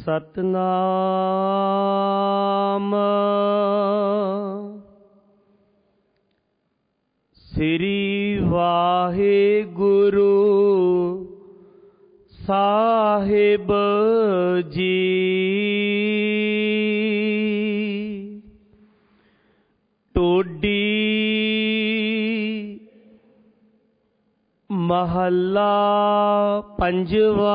ਸਤਨਾਮ ਸ੍ਰੀ ਵਾਹਿਗੁਰੂ ਸਾਹਿਬ ਜੀ। ਟੋਡੀ ਮਹੱਲਾ ਪੰਜਵਾ।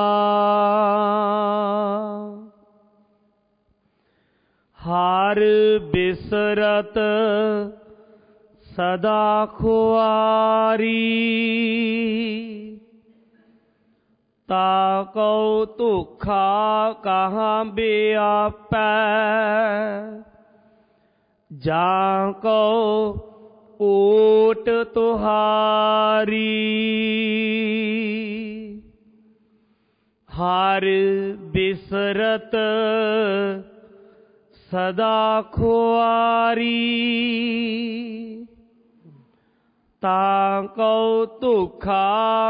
ਹਰ ਬਿਸਰਤ ਸਦਾ ਖੁਆਰੀ, ਤਾ ਕਉ ਧੋਖਾ ਕਹਾਂ ਬਿਆਪੈ। ਜਾਂ ਕਉ ਓਟ ਤੁਹਾਰੀ, ਹਰ ਬਿਸਰਤ ਸਦਾ ਖੁਆਰੀ, ਤਾ ਕਉ ਧੋਖਾ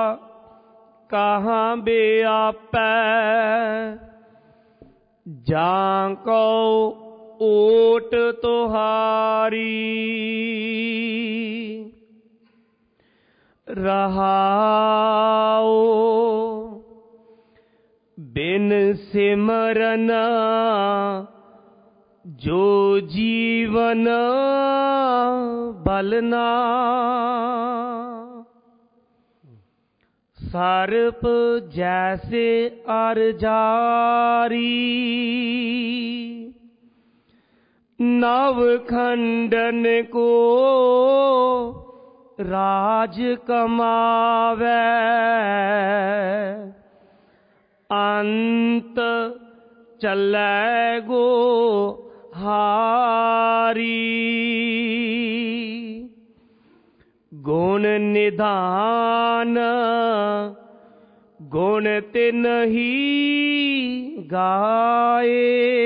ਕਹਾਂ ਬਿਆਪੈ। ਜਾਂ ਕਉ ਓਟ ਤੁਹਾਰੀ। ਰਹਾਉ ਬਿਨ ਸਿਮਰਨ ਜੋ ਜੀਵਨ ਬਲਨਾ। ਸਰਪ ਜੈਸੇ ਅਰ ਜਾਰੀ, ਨਵ ਖੰਡਨ ਕੋ ਰਾਜ ਕਮਾਵੈ। ਅੰਤ ਚੱਲੈ ਗੋ ਹਾਰੀ, ਗੁਣ ਨਿਧਾਨ ਗੁਣ ਤਿਨਹੀ ਗਾਏ।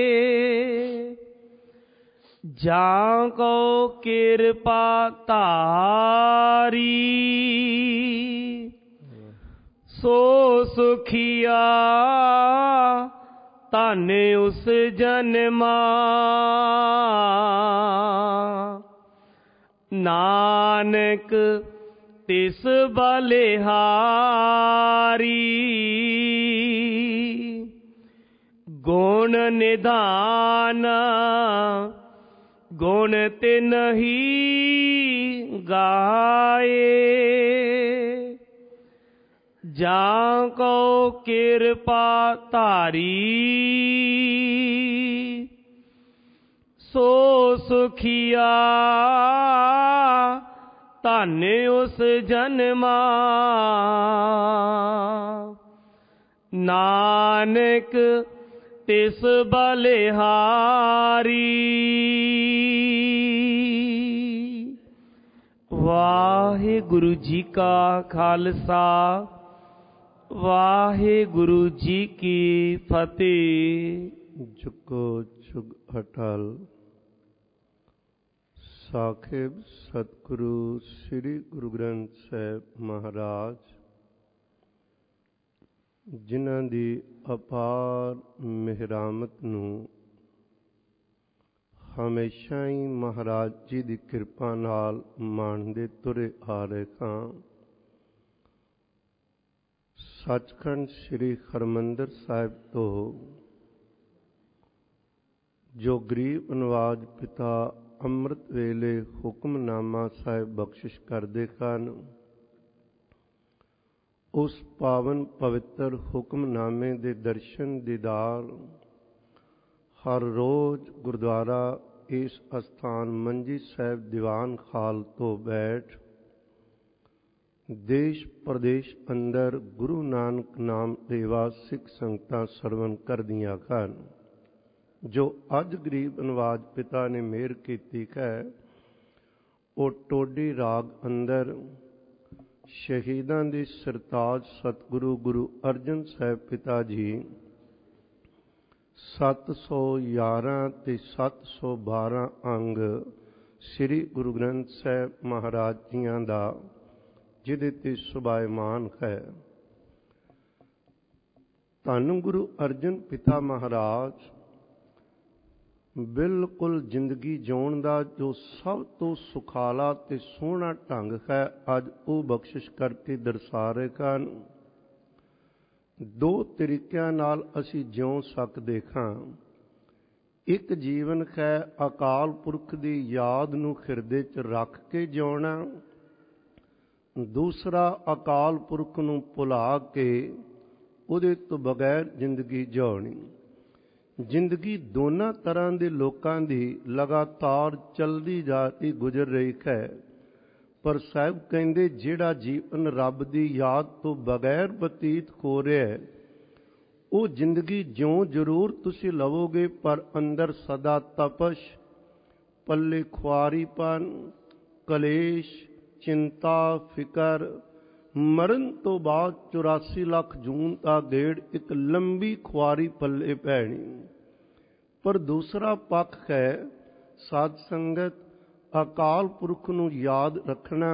ਜਾਂ ਕਉ ਕਿਰਪਾ ਧਾਰੀ, ਸੋ ਸੁਖੀਆ ਧਨ ਉਸ ਜਨਮਾ। ਨਾਨਕ ਤਿਸ ਬਲਿਹਾਰੀ, ਗੁਣ ਨਿਧਾਨ ਗੁਣ ਤਿਨਹੀ ਗਾਏ। ਜਾਂ ਕਉ ਕਿਰਪਾ ਧਾਰੀ, ਸੋ ਸੁਖੀਆ ਧਨ ਉਸ ਜਨਮਾ। ਨਾਨਕ ਤਿਸ ਬਲਿਹਾਰੀ। ਵਾਹਿਗੁਰੂ ਜੀ ਕਾ ਖਾਲਸਾ, ਵਾਹਿਗੁਰੂ ਜੀ ਕੀ ਫਤਿਹ। ਜੁਗੋ ਜੁਗ ਅਟਲ। ਸਾਹਿਬ ਸਤਿਗੁਰੂ ਸ੍ਰੀ ਗੁਰੂ ਗ੍ਰੰਥ ਸਾਹਿਬ ਮਹਾਰਾਜ, ਜਿਨ੍ਹਾਂ ਦੀ ਅਪਾਰ ਮਿਹਰਾਮਤ ਨੂੰ ਹਮੇਸ਼ਾ ਹੀ ਮਹਾਰਾਜ ਜੀ ਦੀ ਕਿਰਪਾ ਨਾਲ ਮਾਣਦੇ ਤੁਰੇ ਆ ਰਹੇ ਹਾਂ। ਸੱਚਖੰਡ ਸ੍ਰੀ ਹਰਿਮੰਦਰ ਸਾਹਿਬ ਤੋਂ ਜੋ ਗਰੀਬ ਨਵਾਜ ਪਿਤਾ ਅੰਮ੍ਰਿਤ ਵੇਲੇ ਹੁਕਮਨਾਮਾ ਸਾਹਿਬ ਬਖਸ਼ਿਸ਼ ਕਰਦੇ ਹਨ, ਉਸ ਪਾਵਨ ਪਵਿੱਤਰ ਹੁਕਮਨਾਮੇ ਦੇ ਦਰਸ਼ਨ ਦੀਦਾਰ ਹਰ ਰੋਜ਼ ਗੁਰਦੁਆਰਾ ਇਸ ਅਸਥਾਨ ਮੰਜੀ ਸਾਹਿਬ ਦੀਵਾਨ ਖਾਲ ਤੋਂ ਬੈਠ ਦੇਸ਼ ਪ੍ਰਦੇਸ਼ ਅੰਦਰ ਗੁਰੂ ਨਾਨਕ ਨਾਮ ਦੇਵਾ ਸਿੱਖ ਸੰਗਤਾਂ ਸਰਵਨ ਕਰਦੀਆਂ ਹਨ। ਜੋ ਅੱਜ ਗਰੀਬ ਨਵਾਜ ਪਿਤਾ ਨੇ ਮਿਹਰ ਕੀਤੀ ਹੈ, ਉਹ ਟੋਡੀ ਰਾਗ ਅੰਦਰ ਸ਼ਹੀਦਾਂ ਦੇ ਸਰਤਾਜ ਸਤਿਗੁਰੂ ਗੁਰੂ ਅਰਜਨ ਸਾਹਿਬ ਪਿਤਾ ਜੀ 711 ਤੇ 712 ਅੰਗ ਸ੍ਰੀ ਗੁਰੂ ਗ੍ਰੰਥ ਸਾਹਿਬ ਮਹਾਰਾਜ ਜੀਆਂ ਦਾ ਜਿਹਦੇ ਤੇ ਸੁਭਾਇਮਾਨ ਹੈ। ਧੰਨ ਗੁਰੂ ਅਰਜਨ ਪਿਤਾ ਮਹਾਰਾਜ ਬਿਲਕੁਲ ਜ਼ਿੰਦਗੀ ਜਿਉਣ ਦਾ ਜੋ ਸਭ ਤੋਂ ਸੁਖਾਲਾ ਤੇ ਸੋਹਣਾ ਢੰਗ ਹੈ, ਅੱਜ ਉਹ ਬਖਸ਼ਿਸ਼ ਕਰਕੇ ਦਰਸਾ ਰਹੇ ਹਨ। ਦੋ ਤਰੀਕਿਆਂ ਨਾਲ ਅਸੀਂ ਜਿਉ ਸਕਦੇ ਹਾਂ। ਇੱਕ ਜੀਵਨ ਹੈ ਅਕਾਲ ਪੁਰਖ ਦੀ ਯਾਦ ਨੂੰ ਹਿਰਦੇ 'ਚ ਰੱਖ ਕੇ ਜਿਉਣਾ, ਦੂਸਰਾ ਅਕਾਲ ਪੁਰਖ ਨੂੰ ਭੁਲਾ ਕੇ ਉਹਦੇ ਤੋਂ ਬਗੈਰ ਜ਼ਿੰਦਗੀ ਜਿਉਣੀ। ਜ਼ਿੰਦਗੀ ਦੋਨਾਂ ਤਰ੍ਹਾਂ ਦੇ ਲੋਕਾਂ ਦੀ ਲਗਾਤਾਰ ਚਲਦੀ ਜਾਂਦੀ ਗੁਜ਼ਰ ਰਹੀ ਹੈ, ਪਰ ਸਾਹਿਬ ਕਹਿੰਦੇ ਜਿਹੜਾ ਜੀਵਨ ਰੱਬ ਦੀ ਯਾਦ ਤੋਂ ਬਗੈਰ ਬਤੀਤ ਹੋ ਰਿਹਾ ਹੈ, ਉਹ ਜ਼ਿੰਦਗੀ ਜਿਉਂ ਜ਼ਰੂਰ ਤੁਸੀਂ ਲਵੋਗੇ, ਪਰ ਅੰਦਰ ਸਦਾ ਤਪਸ਼, ਪੱਲੇ ਖੁਆਰੀਪਨ, ਕਲੇਸ਼, ਚਿੰਤਾ, ਫਿਕਰ, ਮਰਨ ਤੋਂ ਬਾਅਦ 84 ਲੱਖ ਜੂਨ ਦਾ ਗੇੜ, ਇੱਕ ਲੰਬੀ ਖੁਆਰੀ ਪੱਲੇ ਪੈਣੀ। ਪਰ ਦੂਸਰਾ ਪੱਖ ਹੈ ਸਾਧ ਸੰਗਤ, ਅਕਾਲ ਪੁਰਖ ਨੂੰ ਯਾਦ ਰੱਖਣਾ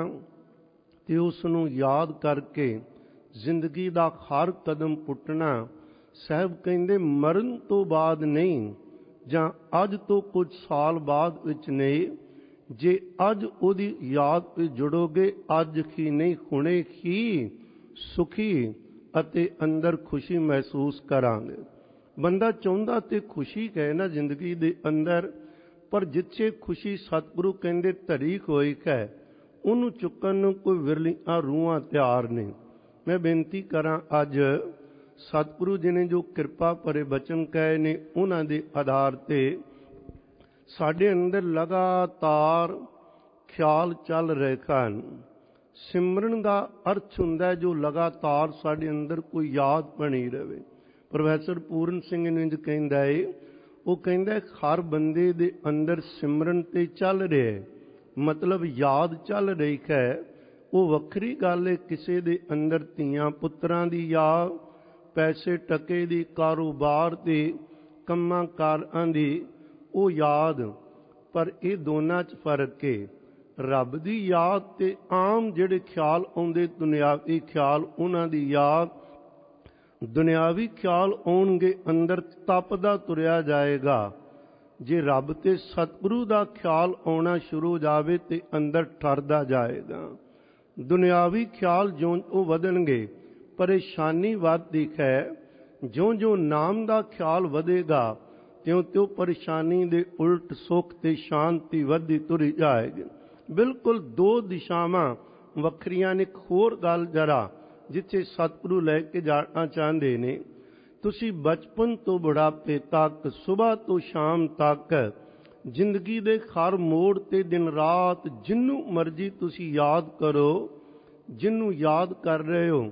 ਤੇ ਉਸ ਨੂੰ ਯਾਦ ਕਰਕੇ ਜ਼ਿੰਦਗੀ ਦਾ ਹਰ ਕਦਮ ਪੁੱਟਣਾ। ਸਾਹਿਬ ਕਹਿੰਦੇ ਮਰਨ ਤੋਂ ਬਾਅਦ ਨਹੀਂ, ਜਾਂ ਅੱਜ ਤੋਂ ਕੁਝ ਸਾਲ ਬਾਅਦ ਵਿੱਚ ਨਹੀਂ, ਜੇ ਅੱਜ ਉਹਦੀ ਯਾਦ ਵਿੱਚ ਜੁੜੋਗੇ, ਅੱਜ ਹੀ ਨਹੀਂ ਹੁਣੇ ਹੀ ਸੁਖੀ ਅਤੇ ਅੰਦਰ ਖੁਸ਼ੀ ਮਹਿਸੂਸ ਕਰਾਂਗੇ। ਬੰਦਾ ਚਾਹੁੰਦਾ ਤੇ ਖੁਸ਼ੀ ਹੈ ਨਾ ਜ਼ਿੰਦਗੀ ਦੇ ਅੰਦਰ, ਪਰ ਜਿੱਥੇ ਖੁਸ਼ੀ ਸਤਿਗੁਰੂ ਕਹਿੰਦੇ ਧਰੀ ਹੋਈ ਹੈ, ਉਹਨੂੰ ਚੁੱਕਣ ਨੂੰ ਕੋਈ ਵਿਰਲੀਆਂ ਰੂਹਾਂ ਤਿਆਰ ਨਹੀਂ। ਮੈਂ ਬੇਨਤੀ ਕਰਾਂ, ਅੱਜ ਸਤਿਗੁਰੂ ਜੀ ਨੇ ਜੋ ਕਿਰਪਾ ਭਰੇ ਬਚਨ ਕਹੇ ਨੇ, ਉਹਨਾਂ ਦੇ ਆਧਾਰ ਤੇ ਸਾਡੇ ਅੰਦਰ ਲਗਾਤਾਰ ਖਿਆਲ ਚੱਲ ਰਹੇ ਹਨ। ਸਿਮਰਨ ਦਾ ਅਰਥ ਹੁੰਦਾ ਜੋ ਲਗਾਤਾਰ ਸਾਡੇ ਅੰਦਰ ਕੋਈ ਯਾਦ ਬਣੀ ਰਹੇ। ਪ੍ਰੋਫੈਸਰ ਪੂਰਨ ਸਿੰਘ ਨੇ ਜੋ ਕਹਿੰਦਾ ਏ, ਉਹ ਕਹਿੰਦਾ ਹਰ ਬੰਦੇ ਦੇ ਅੰਦਰ ਸਿਮਰਨ ਤੇ ਚੱਲ ਰਿਹਾ, ਮਤਲਬ ਯਾਦ ਚੱਲ ਰਹੀ ਹੈ। ਉਹ ਵੱਖਰੀ ਗੱਲ ਹੈ, ਕਿਸੇ ਦੇ ਅੰਦਰ ਧੀਆਂ ਪੁੱਤਰਾਂ ਦੀ ਯਾਦ, ਪੈਸੇ ਟਕੇ ਦੀ, ਕਾਰੋਬਾਰ ਦੀ, ਕੰਮਾਂ ਕਾਰਾਂ ਦੀ ਉਹ ਯਾਦ, ਪਰ ਇਹ ਦੋਨਾਂ 'ਚ ਫਰਕ ਹੈ। ਰੱਬ ਦੀ ਯਾਦ ਤੇ ਆਮ ਜਿਹੜੇ ਖਿਆਲ ਆਉਂਦੇ ਦੁਨਿਆਵੀ ਖਿਆਲ, ਉਹਨਾਂ ਦੀ ਯਾਦ, ਦੁਨਿਆਵੀ ਖਿਆਲ ਆਉਣਗੇ, ਅੰਦਰ ਤਪਦਾ ਤੁਰਿਆ ਜਾਏਗਾ। ਜੇ ਰੱਬ ਤੇ ਸਤਿਗੁਰੂ ਦਾ ਖਿਆਲ ਆਉਣਾ ਸ਼ੁਰੂ ਹੋ ਜਾਵੇ ਤੇ ਅੰਦਰ ਠਰਦਾ ਜਾਏਗਾ। ਦੁਨਿਆਵੀ ਖਿਆਲ ਜਿਉਂ ਉਹ ਵਧਣਗੇ, ਪਰੇਸ਼ਾਨੀ ਵੱਧਦੀ ਹੈ। ਜਿਉਂ-ਜਿਉਂ ਨਾਮ ਦਾ ਖਿਆਲ ਵਧੇਗਾ, ਤਿਉਂ-ਤਿਉਂ ਪਰੇਸ਼ਾਨੀ ਦੇ ਉਲਟ ਸੁੱਖ ਤੇ ਸ਼ਾਂਤੀ ਵੱਧਦੀ ਤੁਰੀ ਜਾਏਗੀ। ਬਿਲਕੁਲ ਦੋ ਦਿਸ਼ਾਵਾਂ ਵੱਖਰੀਆਂ ਨੇ। ਇੱਕ ਹੋਰ ਗੱਲ ਜਰਾ, ਜਿੱਥੇ ਸਤਿਗੁਰੂ ਲੈ ਕੇ ਜਾਣਾ ਚਾਹੁੰਦੇ ਨੇ, ਤੁਸੀਂ ਬਚਪਨ ਤੋਂ ਬੁਢਾਪੇ ਤੱਕ, ਸੁਬਾਹ ਤੋਂ ਸ਼ਾਮ ਤੱਕ, ਜ਼ਿੰਦਗੀ ਦੇ ਹਰ ਮੋੜ ਤੇ ਦਿਨ ਰਾਤ ਜਿਹਨੂੰ ਮਰਜ਼ੀ ਤੁਸੀਂ ਯਾਦ ਕਰੋ, ਜਿਹਨੂੰ ਯਾਦ ਕਰ ਰਹੇ ਹੋ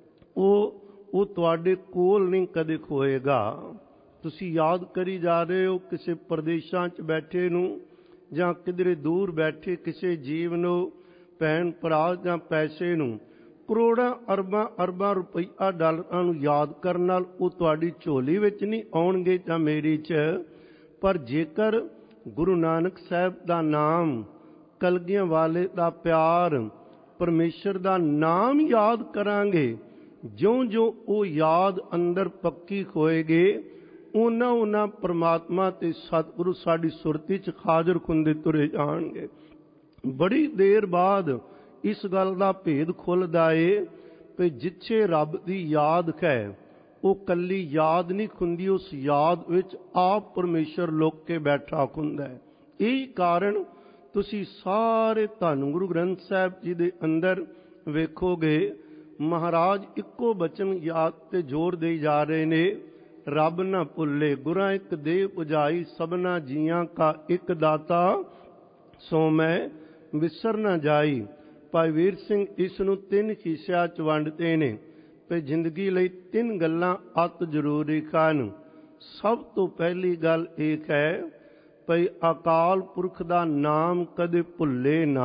ਉਹ ਤੁਹਾਡੇ ਕੋਲ ਨਹੀਂ ਕਦੇ ਖੋਏਗਾ। ਤੁਸੀਂ ਯਾਦ ਕਰੀ ਜਾ ਰਹੇ ਹੋ ਕਿਸੇ ਪ੍ਰਦੇਸ਼ਾਂ 'ਚ ਬੈਠੇ ਨੂੰ, ਜਾਂ ਕਿਧਰੇ ਦੂਰ ਬੈਠੇ ਕਿਸੇ ਜੀਵ ਨੂੰ, ਭੈਣ ਭਰਾ ਜਾਂ ਪੈਸੇ ਨੂੰ। ਕਰੋੜਾਂ ਅਰਬਾਂ ਰੁਪਈਆ ਡਾਲਰਾਂ ਨੂੰ ਯਾਦ ਕਰਨ ਨਾਲ ਉਹ ਤੁਹਾਡੀ ਝੋਲੀ ਵਿੱਚ ਨਹੀਂ ਆਉਣਗੇ ਜਾਂ ਮੇਰੀ 'ਚ, ਪਰ ਜੇਕਰ ਗੁਰੂ ਨਾਨਕ ਸਾਹਿਬ ਦਾ ਨਾਮ, ਕਲਗੀਆਂ ਵਾਲੇ ਦਾ ਪਿਆਰ, ਪਰਮੇਸ਼ਰ ਦਾ ਨਾਮ ਯਾਦ ਕਰਾਂਗੇ, ਜਿਉਂ-ਜਿਉਂ ਉਹ ਯਾਦ ਅੰਦਰ ਪੱਕੀ ਹੋਏਗੀ, ਉਹਨਾਂ ਪ੍ਰਮਾਤਮਾ ਤੇ ਸਤਿਗੁਰੂ ਸਾਡੀ ਸੁਰਤੀ 'ਚ ਹਾਜ਼ਰ ਹੁੰਦੇ ਤੁਰੇ ਜਾਣਗੇ। ਬੜੀ ਦੇਰ ਬਾਅਦ ਇਸ ਗੱਲ ਦਾ ਭੇਦ ਖੁੱਲ੍ਹਦਾ ਏ ਕਿ ਜਿੱਥੇ ਰੱਬ ਦੀ ਯਾਦ ਹੈ, ਉਹ ਕੱਲੀ ਯਾਦ ਨਹੀਂ ਹੁੰਦੀ, ਉਸ ਯਾਦ ਵਿੱਚ ਆਪ ਪਰਮੇਸ਼ਰ ਲੁਕ ਕੇ ਬੈਠਾ ਹੁੰਦਾ ਹੈ। ਇਹੀ ਕਾਰਨ ਤੁਸੀਂ ਸਾਰੇ ਧੰਨ ਗੁਰੂ ਗ੍ਰੰਥ ਸਾਹਿਬ ਜੀ ਦੇ ਅੰਦਰ ਵੇਖੋਗੇ, ਮਹਾਰਾਜ ਇੱਕੋ ਬਚਨ ਯਾਦ ਤੇ ਜ਼ੋਰ ਦੇਈ ਜਾ ਰਹੇ ਨੇ, ਰੱਬ ਨਾ ਭੁੱਲੇ ਗੁਰਾਂ ਇੱਕ ਦੇਹ ਪੁਜਾਈ, ਸਭਨਾ ਜੀਆਂ ਕਾ ਇੱਕ ਦਾਤਾ, ਸੋ ਮੈਂ ਵਿਸਰ ਨਾ ਜਾਈ। ਭਾਈ ਵੀਰ ਸਿੰਘ ਇਸ ਨੂੰ 3 ਹਿੱਸਿਆਂ 'ਚ ਵੰਡਦੇ ਨੇ ਕਿ ਜ਼ਿੰਦਗੀ ਲਈ 3 ਗੱਲਾਂ ਅਤ ਜ਼ਰੂਰੀ ਹਨ। ਸਭ ਤੋਂ ਪਹਿਲੀ ਗੱਲ ਇਹ ਹੈ ਭਈ ਅਕਾਲ ਪੁਰਖ ਦਾ ਨਾਮ ਕਦੇ ਭੁੱਲੇ ਨਾ।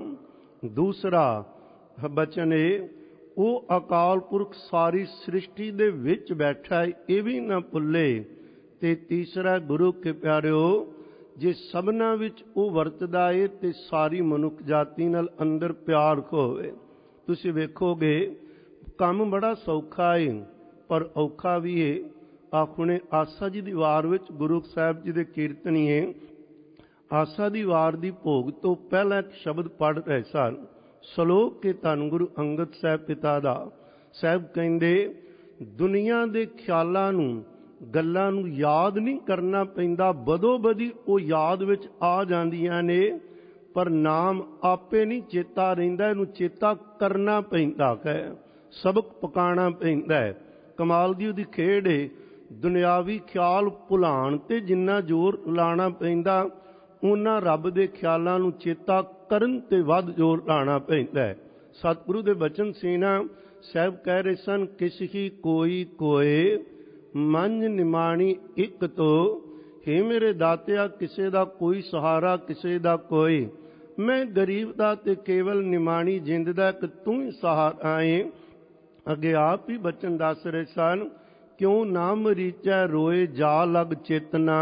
ਦੂਸਰਾ ਬਚਨ ਇਹ, ਉਹ ਅਕਾਲ ਪੁਰਖ ਸਾਰੀ ਸ੍ਰਿਸ਼ਟੀ ਦੇ ਵਿੱਚ ਬੈਠਾ ਹੈ, ਇਹ ਵੀ ਨਾ ਭੁੱਲੇ। ਤੇ ਤੀਸਰਾ, ਗੁਰੂ ਕੇ ਪਿਆਰਿਓ, ਜੇ ਸਭਨਾਂ ਵਿੱਚ ਉਹ ਵਰਤਦਾ ਏ ਤੇ ਸਾਰੀ ਮਨੁੱਖ ਜਾਤੀ ਨਾਲ ਅੰਦਰ ਪਿਆਰ ਹੋਵੇ। ਤੁਸੀਂ ਵੇਖੋਗੇ ਕੰਮ ਬੜਾ ਸੌਖਾ ਏ, ਪਰ ਔਖਾ ਵੀ ਏ। ਆਖੁਣੇ ਆਸਾ ਜੀ ਦੀ ਵਾਰ ਵਿੱਚ ਗੁਰੂ ਸਾਹਿਬ ਜੀ ਦੇ ਕੀਰਤਨੀਏ ਆਸਾ ਦੀ ਵਾਰ ਦੀ ਭੋਗ ਤੋਂ ਪਹਿਲਾਂ ਇੱਕ ਸ਼ਬਦ ਪੜ੍ਹ ਰਹੇ ਸਨ। ਸਲੋਕ ਕੇ ਧੰਨ ਗੁਰੂ ਅੰਗਦ ਸਾਹਿਬ ਪਿਤਾ ਦਾ। ਸਾਹਿਬ ਕਹਿੰਦੇ ਦੁਨੀਆ ਦੇ ਖਿਆਲਾਂ ਨੂੰ, ਗੱਲਾਂ ਨੂੰ ਯਾਦ ਨਹੀਂ ਕਰਨਾ ਪੈਂਦਾ, ਬਦੋ ਬਦੀ ਉਹ ਯਾਦ ਵਿੱਚ ਆ ਜਾਂਦੀਆਂ ਨੇ, ਪਰ ਨਾਮ ਆਪੇ ਨਹੀਂ ਚੇਤਾ ਰਹਿੰਦਾ, ਇਹਨੂੰ ਚੇਤਾ ਕਰਨਾ ਪੈਂਦਾ ਹੈ, ਸਬਕ ਪਕਾਉਣਾ ਪੈਂਦਾ ਹੈ। ਕਮਾਲ ਦੀ ਉਹਦੀ ਖੇਡ ਏ। ਦੁਨਿਆਵੀ ਖਿਆਲ ਭੁਲਾਉਣ ਤੇ ਜਿੰਨਾ ਜ਼ੋਰ ਲਾਉਣਾ ਪੈਂਦਾ, ਉਹਨਾਂ ਰੱਬ ਦੇ ਖਿਆਲਾਂ ਨੂੰ ਚੇਤਾ ਕਰਨ ਤੇ ਵੱਧ ਜ਼ੋਰ ਲਾਉਣਾ ਪੈਂਦਾ ਹੈ। ਸਤਿਗੁਰੂ ਦੇ ਬਚਨ ਸੀ ਨਾ, ਸਾਹਿਬ ਕਹਿ ਰਹੇ ਸਨ, ਕਿਸ ਹੀ ਕੋਈ ਕੋਏ ਮੰਝ ਨਿਮਾਣੀ ਇੱਕ ਤੋਂ, ਹੇ ਮੇਰੇ ਦਾਤਿਆ ਕਿਸੇ ਦਾ ਕੋਈ ਸਹਾਰਾ, ਕਿਸੇ ਦਾ ਕੋਈ, ਮੈਂ ਗਰੀਬ ਦਾ ਤੇ ਕੇਵਲ ਨਿਮਾਣੀ ਜਿੰਦ ਦਾ ਇੱਕ ਤੂੰ ਹੀ ਸਹਾਰਾ ਏ। ਅੱਗੇ ਆਪ ਹੀ ਬਚਨ ਦੱਸ ਰਹੇ ਸਨ, ਕਿਉਂ ਨਾ ਮਰੀਚੈ ਰੋਏ ਜਾ ਲਗ ਚੇਤਨਾ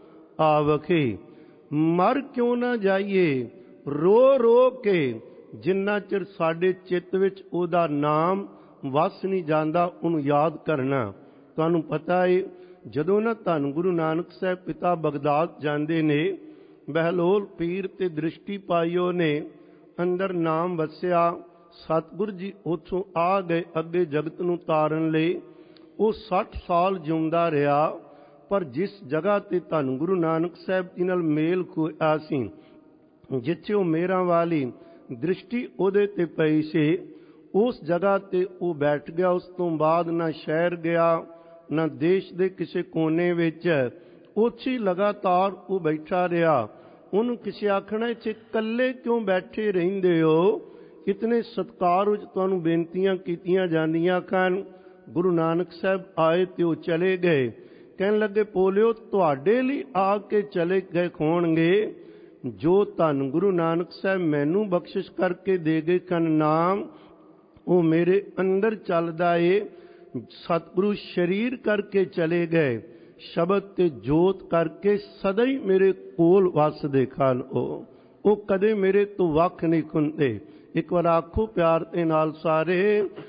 ਆਵਖੇ, ਮਰ ਕਿਉਂ ਨਾ ਜਾਈਏ ਰੋ ਰੋ ਕੇ, ਜਿੰਨਾ ਚਿਰ ਸਾਡੇ ਚਿੱਤ ਵਿੱਚ ਉਹਦਾ ਨਾਮ ਵਸ ਨਹੀਂ ਜਾਂਦਾ, ਉਹਨੂੰ ਯਾਦ ਕਰਨਾ। ਤੁਹਾਨੂੰ ਪਤਾ ਹੈ ਜਦੋਂ ਨਾ ਧੰਨ ਗੁਰੂ ਨਾਨਕ ਸਾਹਿਬ ਪਿਤਾ ਬਗਦਾਦ ਜਾਂਦੇ ਨੇ, ਬਹਿਲੋਲ ਪੀਰ ਤੇ ਦ੍ਰਿਸ਼ਟੀ ਪਾਈਓ ਨੇ ਅੰਦਰ ਨਾਮ ਵਸਿਆ। ਸਤਿਗੁਰ ਜੀ ਉੱਥੋਂ ਆ ਗਏ ਅੱਗੇ ਜਗਤ ਨੂੰ ਤਾਰਨ ਲਈ। ਉਹ 60 ਸਾਲ ਜਿਉਂਦਾ ਰਿਹਾ, ਪਰ ਜਿਸ ਜਗ੍ਹਾ ਤੇ ਧੰਨ ਗੁਰੂ ਨਾਨਕ ਸਾਹਿਬ ਜੀ ਨਾਲ ਮੇਲ ਹੋਇਆ ਸੀ, ਜਿੱਥੇ ਉਹ ਮੇਰਾਂ ਵਾਲੀ ਦ੍ਰਿਸ਼ਟੀ ਉਹਦੇ ਤੇ ਪਈ ਸੀ, ਉਸ ਜਗ੍ਹਾ ਤੇ ਉਹ ਬੈਠ ਗਿਆ। ਉਸ ਤੋਂ ਬਾਅਦ ਨਾ ਸ਼ਹਿਰ ਗਿਆ, ਨਾ ਦੇਸ਼ ਦੇ ਕਿਸੇ ਕੋਨੇ ਵਿੱਚ, ਉੱਥੇ ਲਗਾਤਾਰ ਉਹ ਬੈਠਾ ਰਿਹਾ। ਉਹਨੂੰ ਕਿਸੇ ਆਖਣਾ, ਇੱਥੇ ਇਕੱਲੇ ਕਿਉਂ ਬੈਠੇ ਰਹਿੰਦੇ ਹੋ? ਇਤਨੇ ਸਤਿਕਾਰ ਵਿੱਚ ਤੁਹਾਨੂੰ ਬੇਨਤੀਆਂ ਕੀਤੀਆਂ ਜਾਂਦੀਆਂ ਹਨ। ਗੁਰੂ ਨਾਨਕ ਸਾਹਿਬ ਆਏ ਤੇ ਉਹ ਚਲੇ ਗਏ। ਕਹਿਣ ਲੱਗੇ, ਪੋਲਿਓ ਤੁਹਾਡੇ ਲਈ ਆ ਕੇ ਚਲੇ ਗਏ ਹੋਣਗੇ, ਜੋ ਧੰਨ ਗੁਰੂ ਨਾਨਕ ਸਾਹਿਬ ਮੈਨੂੰ ਬਖਸ਼ਿਸ਼ ਕਰਕੇ ਦੇ ਗਏ ਹਨ ਨਾਮ, ਉਹ ਮੇਰੇ ਅੰਦਰ ਚੱਲਦਾ ਏ। ਸਤਿਗੁਰੂ ਸ਼ਰੀਰ ਕਰਕੇ ਚਲੇ ਗਏ, ਸ਼ਬਦ ਤੇ ਜੋਤ ਕਰਕੇ ਸਦਾ ਹੀ ਮੇਰੇ ਕੋਲ ਵਸਦੇ ਹਨ। ਉਹ ਕਦੇ ਮੇਰੇ ਤੋਂ ਵੱਖ ਨਹੀਂ ਹੁੰਦੇ। ਇੱਕ ਵਾਰ ਆਖੋ ਪਿਆਰ ਦੇ ਨਾਲ ਸਾਰੇ,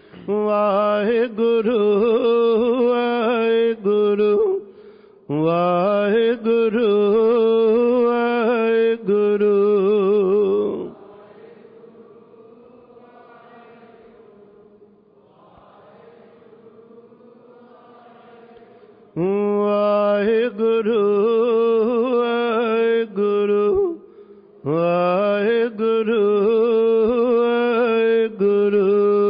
ਵਾਹਿਗੁਰੂ ਵਾਹਿਗੁਰੂ ਵਾਹਿਗੁਰੂ ਵਾਹਿਗੁਰੂ। ਵਾਹਿਗੁਰੂ ਵਾਹਿਗੁਰੂ ਵਾਹਿਗੁਰੂ ਵਾਹਿਗੁਰੂ।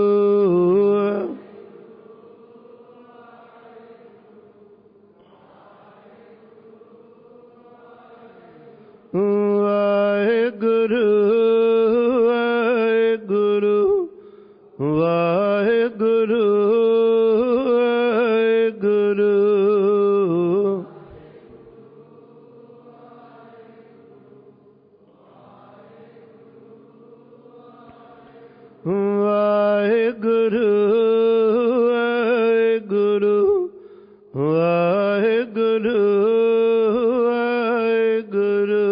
ਵਾਹਿਗੁਰੂ ਵਾਹਿਗੁਰੂ ਵਾਹਿਗੁਰੂ ਵਾਹਿਗੁਰੂ। ਵਾਹਿਗੁਰੂ ਵਾਹਿਗੁਰੂ ਵਾਹਿਗੁਰੂ ਵਾਹਿਗੁਰੂ।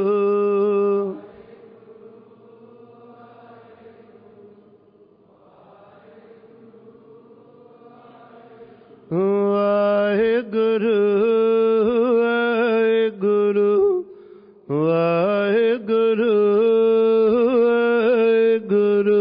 ਵਾਹਿਗੁਰੂ ਵਾਹਿਗੁਰੂ ਵਾਹਿਗੁਰੂ ਵਾਹਿਗੁਰੂ।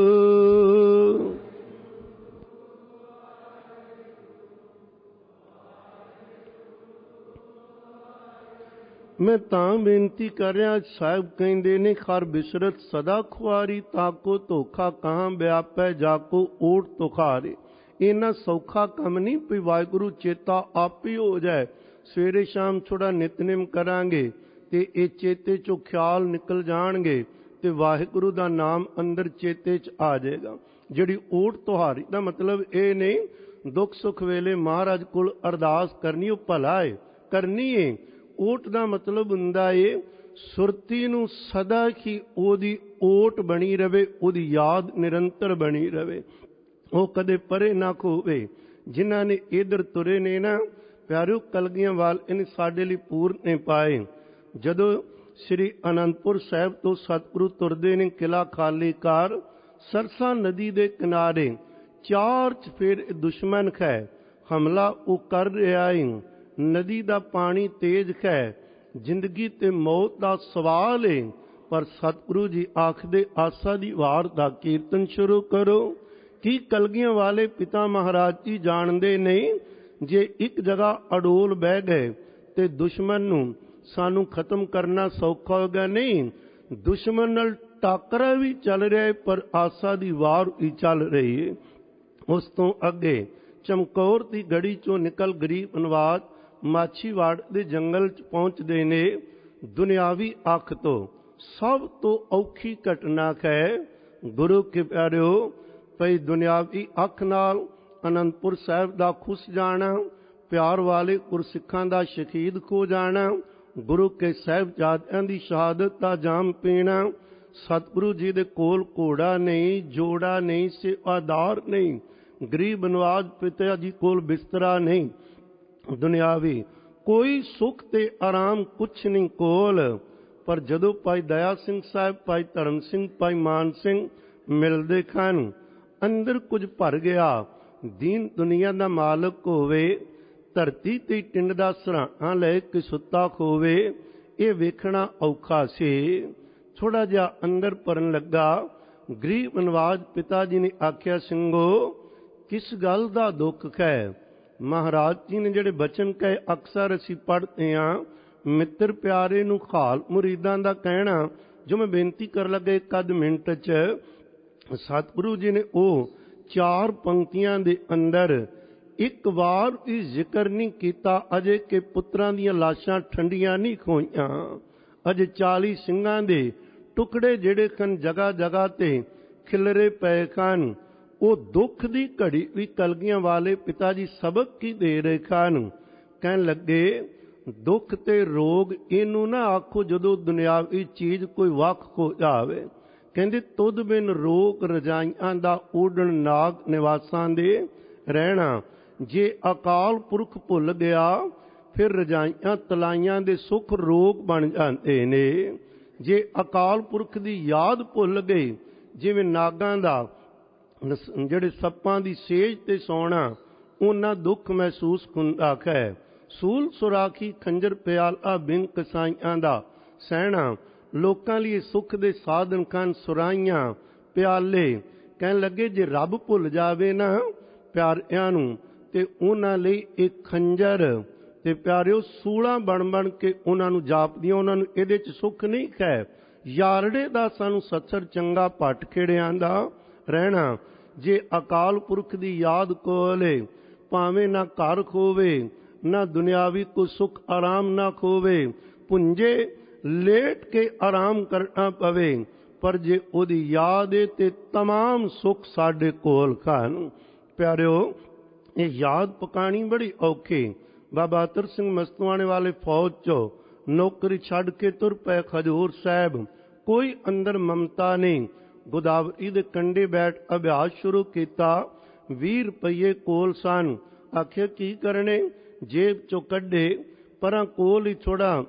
ਮੈਂ ਤਾਂ ਬੇਨਤੀ ਕਰ ਰਿਹਾ, ਸਾਹਿਬ ਕਹਿੰਦੇ ਨੇ, ਖਰ ਬਿਸਰਤ ਸਦਾ ਖੁਆਰੀ, ਤਾਕੋ ਧੋਖਾ ਕਹਾਂ ਵਿਆਪੈ ਜਾਕੋ ਓਟ ਤੁਖਾਰੇ। ਇੰਨਾ ਸੌਖਾ ਕੰਮ ਨਹੀਂ ਵੀ ਵਾਹਿਗੁਰੂ ਚੇਤਾ ਆਪੇ ਹੋ ਜਾਏ। ਸਵੇਰੇ ਸ਼ਾਮ ਥੋੜਾ ਨਿਤਨੇਮ ਕਰਾਂਗੇ ਤੇ ਇਹ ਚੇਤੇ ਚੋਂ ਖਿਆਲ ਨਿਕਲ ਜਾਣਗੇ ਤੇ ਵਾਹਿਗੁਰੂ ਦਾ ਨਾਮ ਅੰਦਰ ਚੇਤੇ 'ਚ ਆ ਜਾਏਗਾ। ਜਿਹੜੀ ਓਟ ਤੁਹਾਰੀ ਦਾ ਮਤਲਬ ਇਹ ਨਹੀਂ ਦੁੱਖ ਸੁੱਖ ਵੇਲੇ ਮਹਾਰਾਜ ਕੋਲ ਅਰਦਾਸ ਕਰਨੀ, ਉਹ ਭਲਾ ਏ, ਕਰਨੀ ਏ। ਓਟ ਦਾ ਮਤਲਬ ਹੁੰਦਾ ਏ ਸੁਰਤੀ ਨੂੰ ਸਦਾ ਹੀ ਉਹਦੀ ਓਟ ਬਣੀ ਰਵੇ, ਉਹਦੀ ਯਾਦ ਨਿਰੰਤਰ ਬਣੀ ਰਵੇ, ਉਹ ਕਦੇ ਪਰੇ ਨਾ ਖੋਵੇ। ਜਿਨ੍ਹਾਂ ਨੇ ਇਧਰ ਤੁਰੇ ਨੇ ਨਾ ਪਿਆਰਿਓ, ਕਲਗੀਆਂ ਵਾਲ ਇਹਨੇ ਸਾਡੇ ਲਈ ਪੂਰਨੇ ਪਾਏ। ਜਦੋਂ ਸ੍ਰੀ ਅਨੰਦਪੁਰ ਸਾਹਿਬ ਤੋਂ ਸਤਿਗੁਰੂ ਤੁਰਦੇ ਨੇ ਕਿਲਾ ਖਾਲੀ ਕਰ, ਸਰਸਾ ਨਦੀ ਦੇ ਕਿਨਾਰੇ 4 ਚਫੇਰੇ ਦੁਸ਼ਮਣ ਹੈ, ਹਮਲਾ ਉਹ ਕਰ ਰਿਹਾ ਏ। ਨਦੀ ਦਾ ਪਾਣੀ ਤੇਜ਼ ਹੈ, ਜ਼ਿੰਦਗੀ ਤੇ ਮੌਤ ਦਾ ਸਵਾਲ ਏ। ਪਰ ਸਤਿਗੁਰੂ ਜੀ ਆਖਦੇ ਆਸਾ ਦੀ ਵਾਰ ਦਾ ਕੀਰਤਨ ਸ਼ੁਰੂ ਕਰੋ। ਕੀ ਕਲਗੀਆਂ ਵਾਲੇ ਪਿਤਾ ਮਹਾਰਾਜ ਜੀ ਜਾਣਦੇ ਨਹੀਂ, ਜੇ ਇੱਕ ਜਗ੍ਹਾ ਅਡੋਲ ਬਹਿ ਗਏ ਤੇ ਦੁਸ਼ਮਣ ਨੂੰ ਸਾਨੂੰ ਖਤਮ ਕਰਨਾ ਸੌਖਾ ਹੋਗਾ? ਨਹੀਂ, ਦੁਸ਼ਮਣ ਨਾਲ ਟਾਕਰਾ ਵੀ ਚੱਲ ਰਿਹਾ ਹੈ, ਪਰ ਆਸਾ ਦੀ ਵਾਰ ਵੀ ਚੱਲ ਰਹੀ ਹੈ। ਉਸ ਤੋਂ ਅੱਗੇ ਚਮਕੌਰ ਦੀ ਗੜੀ ਚੋਂ ਨਿਕਲ ਗਰੀਬ ਨਵਾਜ ਮਾਛੀਵਾੜ ਦੇ ਜੰਗਲ 'ਚ ਪਹੁੰਚਦੇ ਨੇ। ਦੁਨਿਆਵੀ ਅੱਖ ਤੋਂ ਸਭ ਤੋਂ ਔਖੀ ਘਟਨਾ ਹੈ ਗੁਰੂ ਕੇ ਪਿਆਰਿਓ, ਭਈ ਦੁਨਿਆਵੀ ਅੱਖ ਨਾਲ ਅਨੰਦਪੁਰ ਸਾਹਿਬ ਦਾ ਖੁੱਸ ਜਾਣਾ, ਪਿਆਰ ਵਾਲੇ ਗੁਰਸਿੱਖਾਂ ਦਾ ਸ਼ਹੀਦ ਖੋ ਜਾਣਾ, ਗੁਰੂ ਕੇ ਸਾਹਿਬਜ਼ਾਦਿਆਂ ਦੀ ਸ਼ਹਾਦਤ ਦਾ ਜਾਮ ਪੀਣਾ। ਸਤਿਗੁਰੂ ਜੀ ਦੇ ਕੋਲ ਘੋੜਾ ਨਹੀਂ, ਜੋੜਾ ਨਹੀਂ, ਸੇਵਾਦਾਰ ਨਹੀਂ, ਗਰੀਬ ਨਵਾਜ ਪਿਤਾ ਜੀ ਕੋਲ ਬਿਸਤਰਾ ਨਹੀਂ, ਦੁਨਿਆਵੀ ਕੋਈ ਸੁੱਖ ਤੇ ਆਰਾਮ ਕੁਛ ਨਹੀਂ ਕੋਲ। ਪਰ ਜਦੋਂ ਭਾਈ ਦਇਆ ਸਿੰਘ ਸਾਹਿਬ, ਭਾਈ ਧਰਮ ਸਿੰਘ, ਭਾਈ ਮਾਨ ਸਿੰਘ ਮਿਲਦੇ ਖਾਨ, ਅੰਦਰ ਕੁਝ ਭਰ ਗਿਆ। ਦੀਨ ਦੁਨੀਆ ਦਾ ਮਾਲਕ ਹੋਵੇ, ਧਰਤੀ ਤੇ ਟਿੰਡ ਦਾ ਸਰਾਣਾ ਲੈ ਕੇ ਸੁੱਤਾ ਹੋਵੇ, ਇਹ ਵੇਖਣਾ ਔਖਾ ਸੀ। ਥੋੜਾ ਜਿਹਾ ਅੰਦਰ ਭਰਨ ਲੱਗਾ। ਗਰੀਬ ਨਵਾਜ ਪਿਤਾ ਜੀ ਨੇ ਆਖਿਆ, ਸਿੰਘੋ ਕਿਸ ਗੱਲ ਦਾ ਦੁੱਖ ਹੈ? ਮਹਾਰਾਜ ਜੀ ਨੇ ਜਿਹੜੇ ਬਚਨ ਕਹੇ ਅਕਸਰ ਅਸੀਂ ਪੜ੍ਹਦੇ ਹਾਂ, ਮਿੱਤਰ ਪਿਆਰੇ ਨੂੰ ਖਾਲ ਮੁਰੀਦਾਂ ਦਾ ਕਹਿਣਾ, ਜੋ ਮੈਂ ਬੇਨਤੀ ਕਰਨ ਲੱਗਾ ਇੱਕ ਅੱਧ ਮਿੰਟ 'ਚ, ਸਤਿਗੁਰੂ ਜੀ ਨੇ ਉਹ 4 ਪੰਕਤੀਆਂ ਦੇ ਅੰਦਰ ਇੱਕ ਵਾਰ ਵੀ ਜ਼ਿਕਰ ਨਹੀਂ ਕੀਤਾ ਅਜੇ ਕਿ ਪੁੱਤਰਾਂ ਦੀਆਂ ਲਾਸ਼ਾਂ ਠੰਡੀਆਂ ਨਹੀਂ ਹੋਈਆਂ, ਅਜੇ 40 ਸਿੰਘਾਂ ਦੇ ਟੁਕੜੇ ਜਿਹੜੇ ਹਨ ਜਗ੍ਹਾ ਜਗ੍ਹਾ ਤੇ ਖਿਲਰੇ ਪਏ ਹਨ। ਉਹ ਦੁੱਖ ਦੀ ਘੜੀ ਵੀ ਕਲਗੀਆਂ ਵਾਲੇ ਪਿਤਾ ਜੀ ਸਬਕ ਕੀ ਦੇ ਰਹੇ ਹਨ। ਕਹਿਣ ਲੱਗੇ, ਦੁੱਖ ਤੇ ਰੋਗ ਇਹਨੂੰ ਨਾ ਆਖੋ ਜਦੋਂ ਦੁਨਿਆਵੀ ਚੀਜ਼ ਕੋਈ ਵੱਖ ਹੋ ਜਾਵੇ। ਕਹਿੰਦੇ ਤੁਧ ਬਿਨ ਰੋਗ ਰਜਾਈਆਂ ਦਾ ਓਡਣ ਨਾਗ ਨਿਵਾਸਾਂ ਦੇ ਰਹਿਣਾ। ਜੇ ਅਕਾਲ ਪੁਰਖ ਭੁੱਲ ਗਿਆ ਫਿਰ ਰਜਾਈਆਂ ਤਲਾਈਆਂ ਦੇ ਸੁੱਖ ਰੋਗ ਬਣ ਜਾਂਦੇ ਨੇ। ਜੇ ਅਕਾਲ ਪੁਰਖ ਦੀ ਯਾਦ ਭੁੱਲ ਗਈ, ਜਿਵੇਂ ਨਾਗਾਂ ਦਾ ਜਿਹੜੇ ਸੱਪਾਂ ਦੀ ਸੇਜ ਤੇ ਸੌਣਾ, ਉਹਨਾਂ ਦੁੱਖ ਮਹਿਸੂਸ ਹੁੰਦਾ ਹੈ। ਸੂਲ ਸੁਰਾਖੀ ਖੰਜਰ ਪਿਆਲਾ ਬਿਨ ਕਸਾਈਆਂ ਦਾ ਸਹਿਣਾ। ਲੋਕਾਂ ਲਈ ਸੁੱਖ ਦੇ ਸਾਧਨ ਹਨ ਸੁਰਾਈਆਂ, ਪਿਆਲੇ। ਕਹਿਣ ਲੱਗੇ ਜੇ ਰੱਬ ਭੁੱਲ ਜਾਵੇ ਨਾ ਪਿਆਰਿਆਂ ਨੂੰ, ਤੇ ਉਹਨਾਂ ਲਈ ਇੱਕ ਖੰਜਰ ਤੇ ਪਿਆਰਿਓ ਸੂਲਾਂ ਬਣ ਕੇ ਉਹਨਾਂ ਨੂੰ ਜਾਪਦੀਆਂ, ਉਹਨਾਂ ਨੂੰ ਇਹਦੇ 'ਚ ਸੁੱਖ ਨਹੀਂ ਹੈ। ਯਾਰੜੇ ਦਾ ਸਾਨੂੰ ਸੱਸਰ ਚੰਗਾ ਭੱਟ ਖੇੜਿਆਂ ਦਾ ਰਹਿਣਾ। ਜੇ ਅਕਾਲ ਪੁਰਖ ਦੀ ਯਾਦ ਕੋਲੇ, ਭਾਵੇਂ ਨਾ ਘਰ ਖੋਵੇ ਨਾ ਦੁਨਿਆਵੀ ਕੋਈ ਸੁੱਖ ਆਰਾਮ ਨਾ ਖੋਵੇ, ਪੁੰਜੇ ਲੇਟ ਕੇ ਆਰਾਮ ਕਰਨਾ ਪਵੇ, ਪਰ ਜੇ ਉਹਦੀ ਯਾਦ ਏ ਤੇ ਤਮਾਮ ਸੁੱਖ ਸਾਡੇ ਕੋਲ ਹਨ। ਪਿਆਰਿਓ ਇਹ ਯਾਦ ਪਕਾਣੀ ਬੜੀ ਔਖੀ। ਬਾਬਾ ਅਤਰ ਸਿੰਘ ਮਸਤੂਆਣੇ ਵਾਲੇ ਫੌਜ 'ਚੋਂ ਨੌਕਰੀ ਛੱਡ ਕੇ ਤੁਰ ਪਏ ਖਜੂਰ ਸਾਹਿਬ। ਕੋਈ ਅੰਦਰ ਮਮਤਾ ਨਹੀਂ। ਗੋਦਾਵਰੀ ਦੇ ਕੰਢੇ ਬੈਠ ਅਭਿਆਸ ਸ਼ੁਰੂ ਕੀਤਾ। 20 ਰੁਪਏ ਕੋਲ ਸਨ। ਆਖਿਆ ਕੀ ਕਰਨੇ? ਜੇਬ 'ਚੋਂ ਕੱਢੇ, ਪਰਾਂ ਕੋਲ ਹੀ ਥੋੜਾ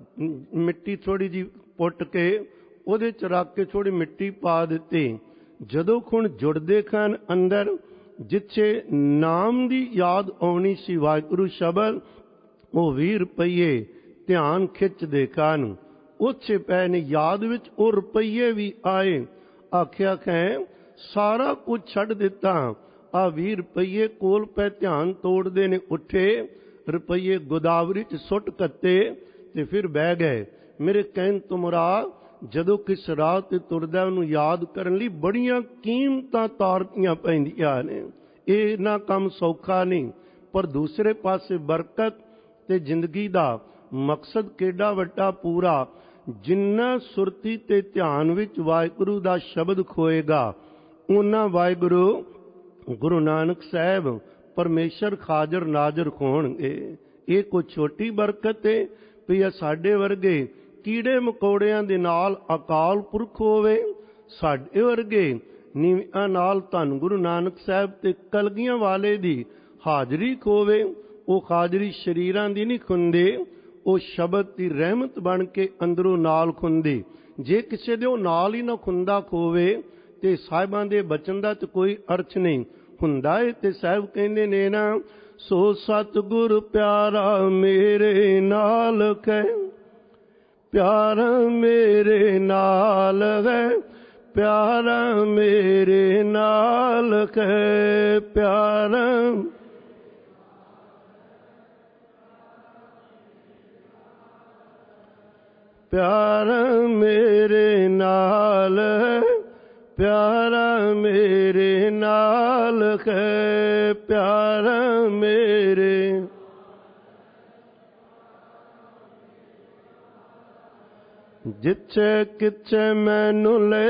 ਮਿੱਟੀ ਥੋੜੀ ਜੀ ਪੁੱਟ ਕੇ ਉਹਦੇ 'ਚ ਰੱਖ ਕੇ ਥੋੜੀ ਮਿੱਟੀ ਪਾ ਦਿੱਤੀ। ਜਦੋਂ ਖੁਣ ਜੁੜਦੇ ਖਾਨ ਅੰਦਰ, ਜਿੱਥੇ ਨਾਮ ਦੀ ਯਾਦ ਆਉਣੀ ਸੀ, ਵਾਹਿਗੁਰੂ ਸ਼ਬਦ, ਉਹ 20 ਰੁਪਏ ਧਿਆਨ ਖਿੱਚਦੇ ਖਾਨ। ਉੱਥੇ ਪੈ ਨੇ ਯਾਦ ਵਿੱਚ ਉਹ ਰੁਪਈਏ ਵੀ ਆਏ। ਆਖਿਆ ਖੈ ਸਾਰਾ ਕੁਝ ਛੱਡ ਦਿੱਤਾ, ਆ 20 ਰੁਪਈਏ ਕੋਲ ਪੈ ਧਿਆਨ ਤੋੜਦੇ ਨੇ। ਉੱਠੇ ਰੁਪਈਏ ਗੋਦਾਵਰੀ 'ਚ ਸੁੱਟ ਕੱਤੇ ਤੇ ਫਿਰ ਬਹਿ ਗਏ। ਮੇਰੇ ਕਹਿਣ ਤੋਂ ਮੁਰਾਦ, ਜਦੋਂ ਕਿਸ ਰਾਹ ਤੇ ਤੁਰਦਾ ਉਹਨੂੰ ਯਾਦ ਕਰਨ ਲਈ ਬੜੀਆਂ ਕੀਮਤਾਂ ਤਾਰਨੀਆਂ ਪੈਂਦੀਆਂ ਨੇ। ਇਹ ਨਾ ਕੰਮ ਸੌਖਾ ਨਹੀਂ। ਪਰ ਦੂਸਰੇ ਪਾਸੇ ਬਰਕਤ ਤੇ ਜ਼ਿੰਦਗੀ ਦਾ ਮਕਸਦ ਕਿੱਡਾ ਵੱਡਾ ਪੂਰਾ। ਜਿੰਨਾ ਸੁਰਤੀ ਤੇ ਧਿਆਨ ਵਿੱਚ ਵਾਹਿਗੁਰੂ ਦਾ ਸ਼ਬਦ ਖੋਏਗਾ, ਉਹਨਾਂ ਵਾਹਿਗੁਰੂ ਗੁਰੂ ਨਾਨਕ ਸਾਹਿਬ ਪਰਮੇਸ਼ਰ ਹਾਜ਼ਰ ਨਾਜ਼ਰ ਹੋਣਗੇ। ਇਹ ਕੋਈ ਛੋਟੀ ਬਰਕਤ ਹੈ ਵੀ ਸਾਡੇ ਵਰਗੇ ਕੀੜੇ ਮਕੌੜਿਆਂ ਦੇ ਨਾਲ ਅਕਾਲ ਪੁਰਖ ਹੋਵੇ, ਸਾਡੇ ਵਰਗੇ ਨੀਵਿਆਂ ਨਾਲ ਧੰਨ ਗੁਰੂ ਨਾਨਕ ਸਾਹਿਬ ਤੇ ਕਲਗੀਆਂ ਵਾਲੇ ਦੀ ਹਾਜ਼ਰੀ ਖੋਵੇ। ਉਹ ਹਾਜ਼ਰੀ ਸ਼ਰੀਰਾਂ ਦੀ ਨਹੀਂ ਖੁੰਦੇ, ਉਹ ਸ਼ਬਦ ਦੀ ਰਹਿਮਤ ਬਣ ਕੇ ਅੰਦਰੋਂ ਨਾਲ ਖੁੰਦੀ। ਜੇ ਕਿਸੇ ਦੇ ਉਹ ਨਾਲ ਹੀ ਨਾ ਖੁੰਦਾ ਖੋਵੇ ਤੇ ਸਾਹਿਬਾਂ ਦੇ ਬਚਨ ਦਾ ਤੇ ਕੋਈ ਅਰਥ ਨਹੀਂ ਹੁੰਦਾ ਏ। ਤੇ ਸਾਹਿਬ ਕਹਿੰਦੇ ਨੇ ਨਾ, ਸੋ ਸਤਿਗੁਰ ਪਿਆਰਾ ਮੇਰੇ ਨਾਲ ਹੈ, ਪਿਆਰਾ ਮੇਰੇ ਨਾਲ ਹੈ, ਪਿਆਰਾ ਮੇਰੇ ਨਾਲ ਹੈ, ਪਿਆਰਾ ਪਿਆਰਾ ਮੇਰੇ ਨਾਲ ਹੈ, ਪਿਆਰਾ ਮੇਰੇ ਨਾਲ ਹੈ, ਪਿਆਰਾ ਮੇਰੇ ਜਿੱਥੇ ਕਿੱਥੇ ਮੈਨੂੰ ਲੈ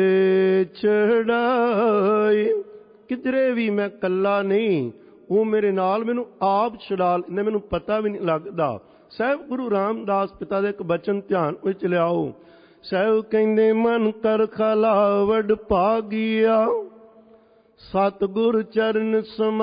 ਚੜਾਈ, ਕਿਧਰੇ ਵੀ ਮੈਂ ਕੱਲਾ ਨਹੀਂ, ਉਹ ਮੇਰੇ ਨਾਲ ਮੈਨੂੰ ਆਪ ਛੁਡਾ ਲੈਂਦਾ, ਮੈਨੂੰ ਪਤਾ ਵੀ ਨਹੀਂ ਲੱਗਦਾ। ਸਾਹਿਬ ਗੁਰੂ ਰਾਮਦਾਸ ਪਿਤਾ ਦੇ ਇੱਕ ਬਚਨ ਧਿਆਨ ਵਿੱਚ ਲਿਆਓ। ਸਾਹਿਬ ਕਹਿੰਦੇ ਮਨ ਕਰ ਖਲਾਵੜ ਭਾਗਿਆ, ਸਤਿਗੁਰ ਚਰਨ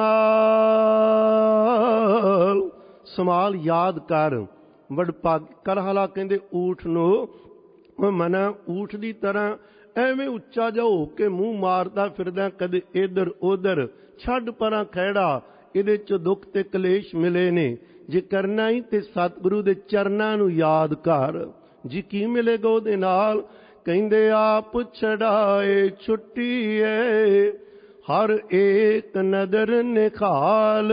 ਸਮਾਲ, ਸਮਾਲ ਯਾਦ ਕਰ, ਵਡਭਾਗ ਕਰ ਹਲਾ ਕਹਿੰਦੇ ਊਠ ਨੂੰ, ਮਨਾ ਊਠ ਦੀ ਤਰ੍ਹਾਂ ਐਵੇਂ ਉੱਚਾ ਜਾ ਹੋ ਕੇ ਮੂੰਹ ਮਾਰਦਾ ਫਿਰਦਾ, ਕਦੇ ਇਧਰ ਉਧਰ, ਛੱਡ ਪਰਾਂ ਖਹਿੜਾ, ਇਹਦੇ ਚ ਦੁੱਖ ਤੇ ਕਲੇਸ਼ ਮਿਲੇ ਨੇ। ਜੇ ਕਰਨਾ ਹੀ ਤੇ ਸਤਿਗੁਰੂ ਦੇ ਚਰਨਾਂ ਨੂੰ ਯਾਦ ਕਰ। ਜੀ ਕੀ ਮਿਲੇਗਾ ਉਹਦੇ ਨਾਲ? ਕਹਿੰਦੇ ਆਪ ਛੜਾਏ ਛੁੱਟੀ ਏ, ਹਰ ਏਕ ਨਦਰ ਨਿਖਾਲ।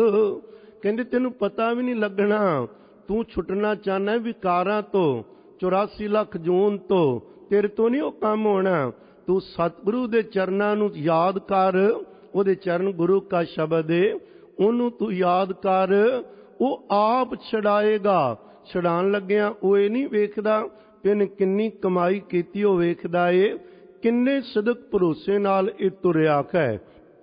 ਕਹਿੰਦੇ ਤੈਨੂੰ ਪਤਾ ਵੀ ਨਹੀਂ ਲੱਗਣਾ, ਤੂੰ ਛੁੱਟਣਾ ਚਾਹਨਾ ਵਿਕਾਰਾਂ ਤੋਂ, 84 ਲੱਖ ਜੂਨ ਤੋਂ, ਤੇਰੇ ਤੋਂ ਨਹੀਂ ਉਹ ਕੰਮ ਹੋਣਾ। ਤੂੰ ਸਤਿਗੁਰੂ ਦੇ ਚਰਨਾਂ ਨੂੰ ਯਾਦ ਕਰ, ਉਹਦੇ ਚਰਨ ਗੁਰੂ ਕਾ ਸ਼ਬਦ ਏ, ਉਹਨੂੰ ਤੂੰ ਯਾਦ ਕਰ, ਉਹ ਆਪ ਛਡਾਏਗਾ। ਛਡਾਉਣ ਲੱਗਿਆ ਉਹ ਇਹ ਨਹੀਂ ਵੇਖਦਾ ਕਿ ਕਿੰਨੀ ਕਮਾਈ ਕੀਤੀ, ਉਹ ਵੇਖਦਾ ਏ ਕਿੰਨੇ ਸਦਕ ਭਰੋਸੇ ਨਾਲ ਇਹ ਤੁਰਿਆ ਹੈ।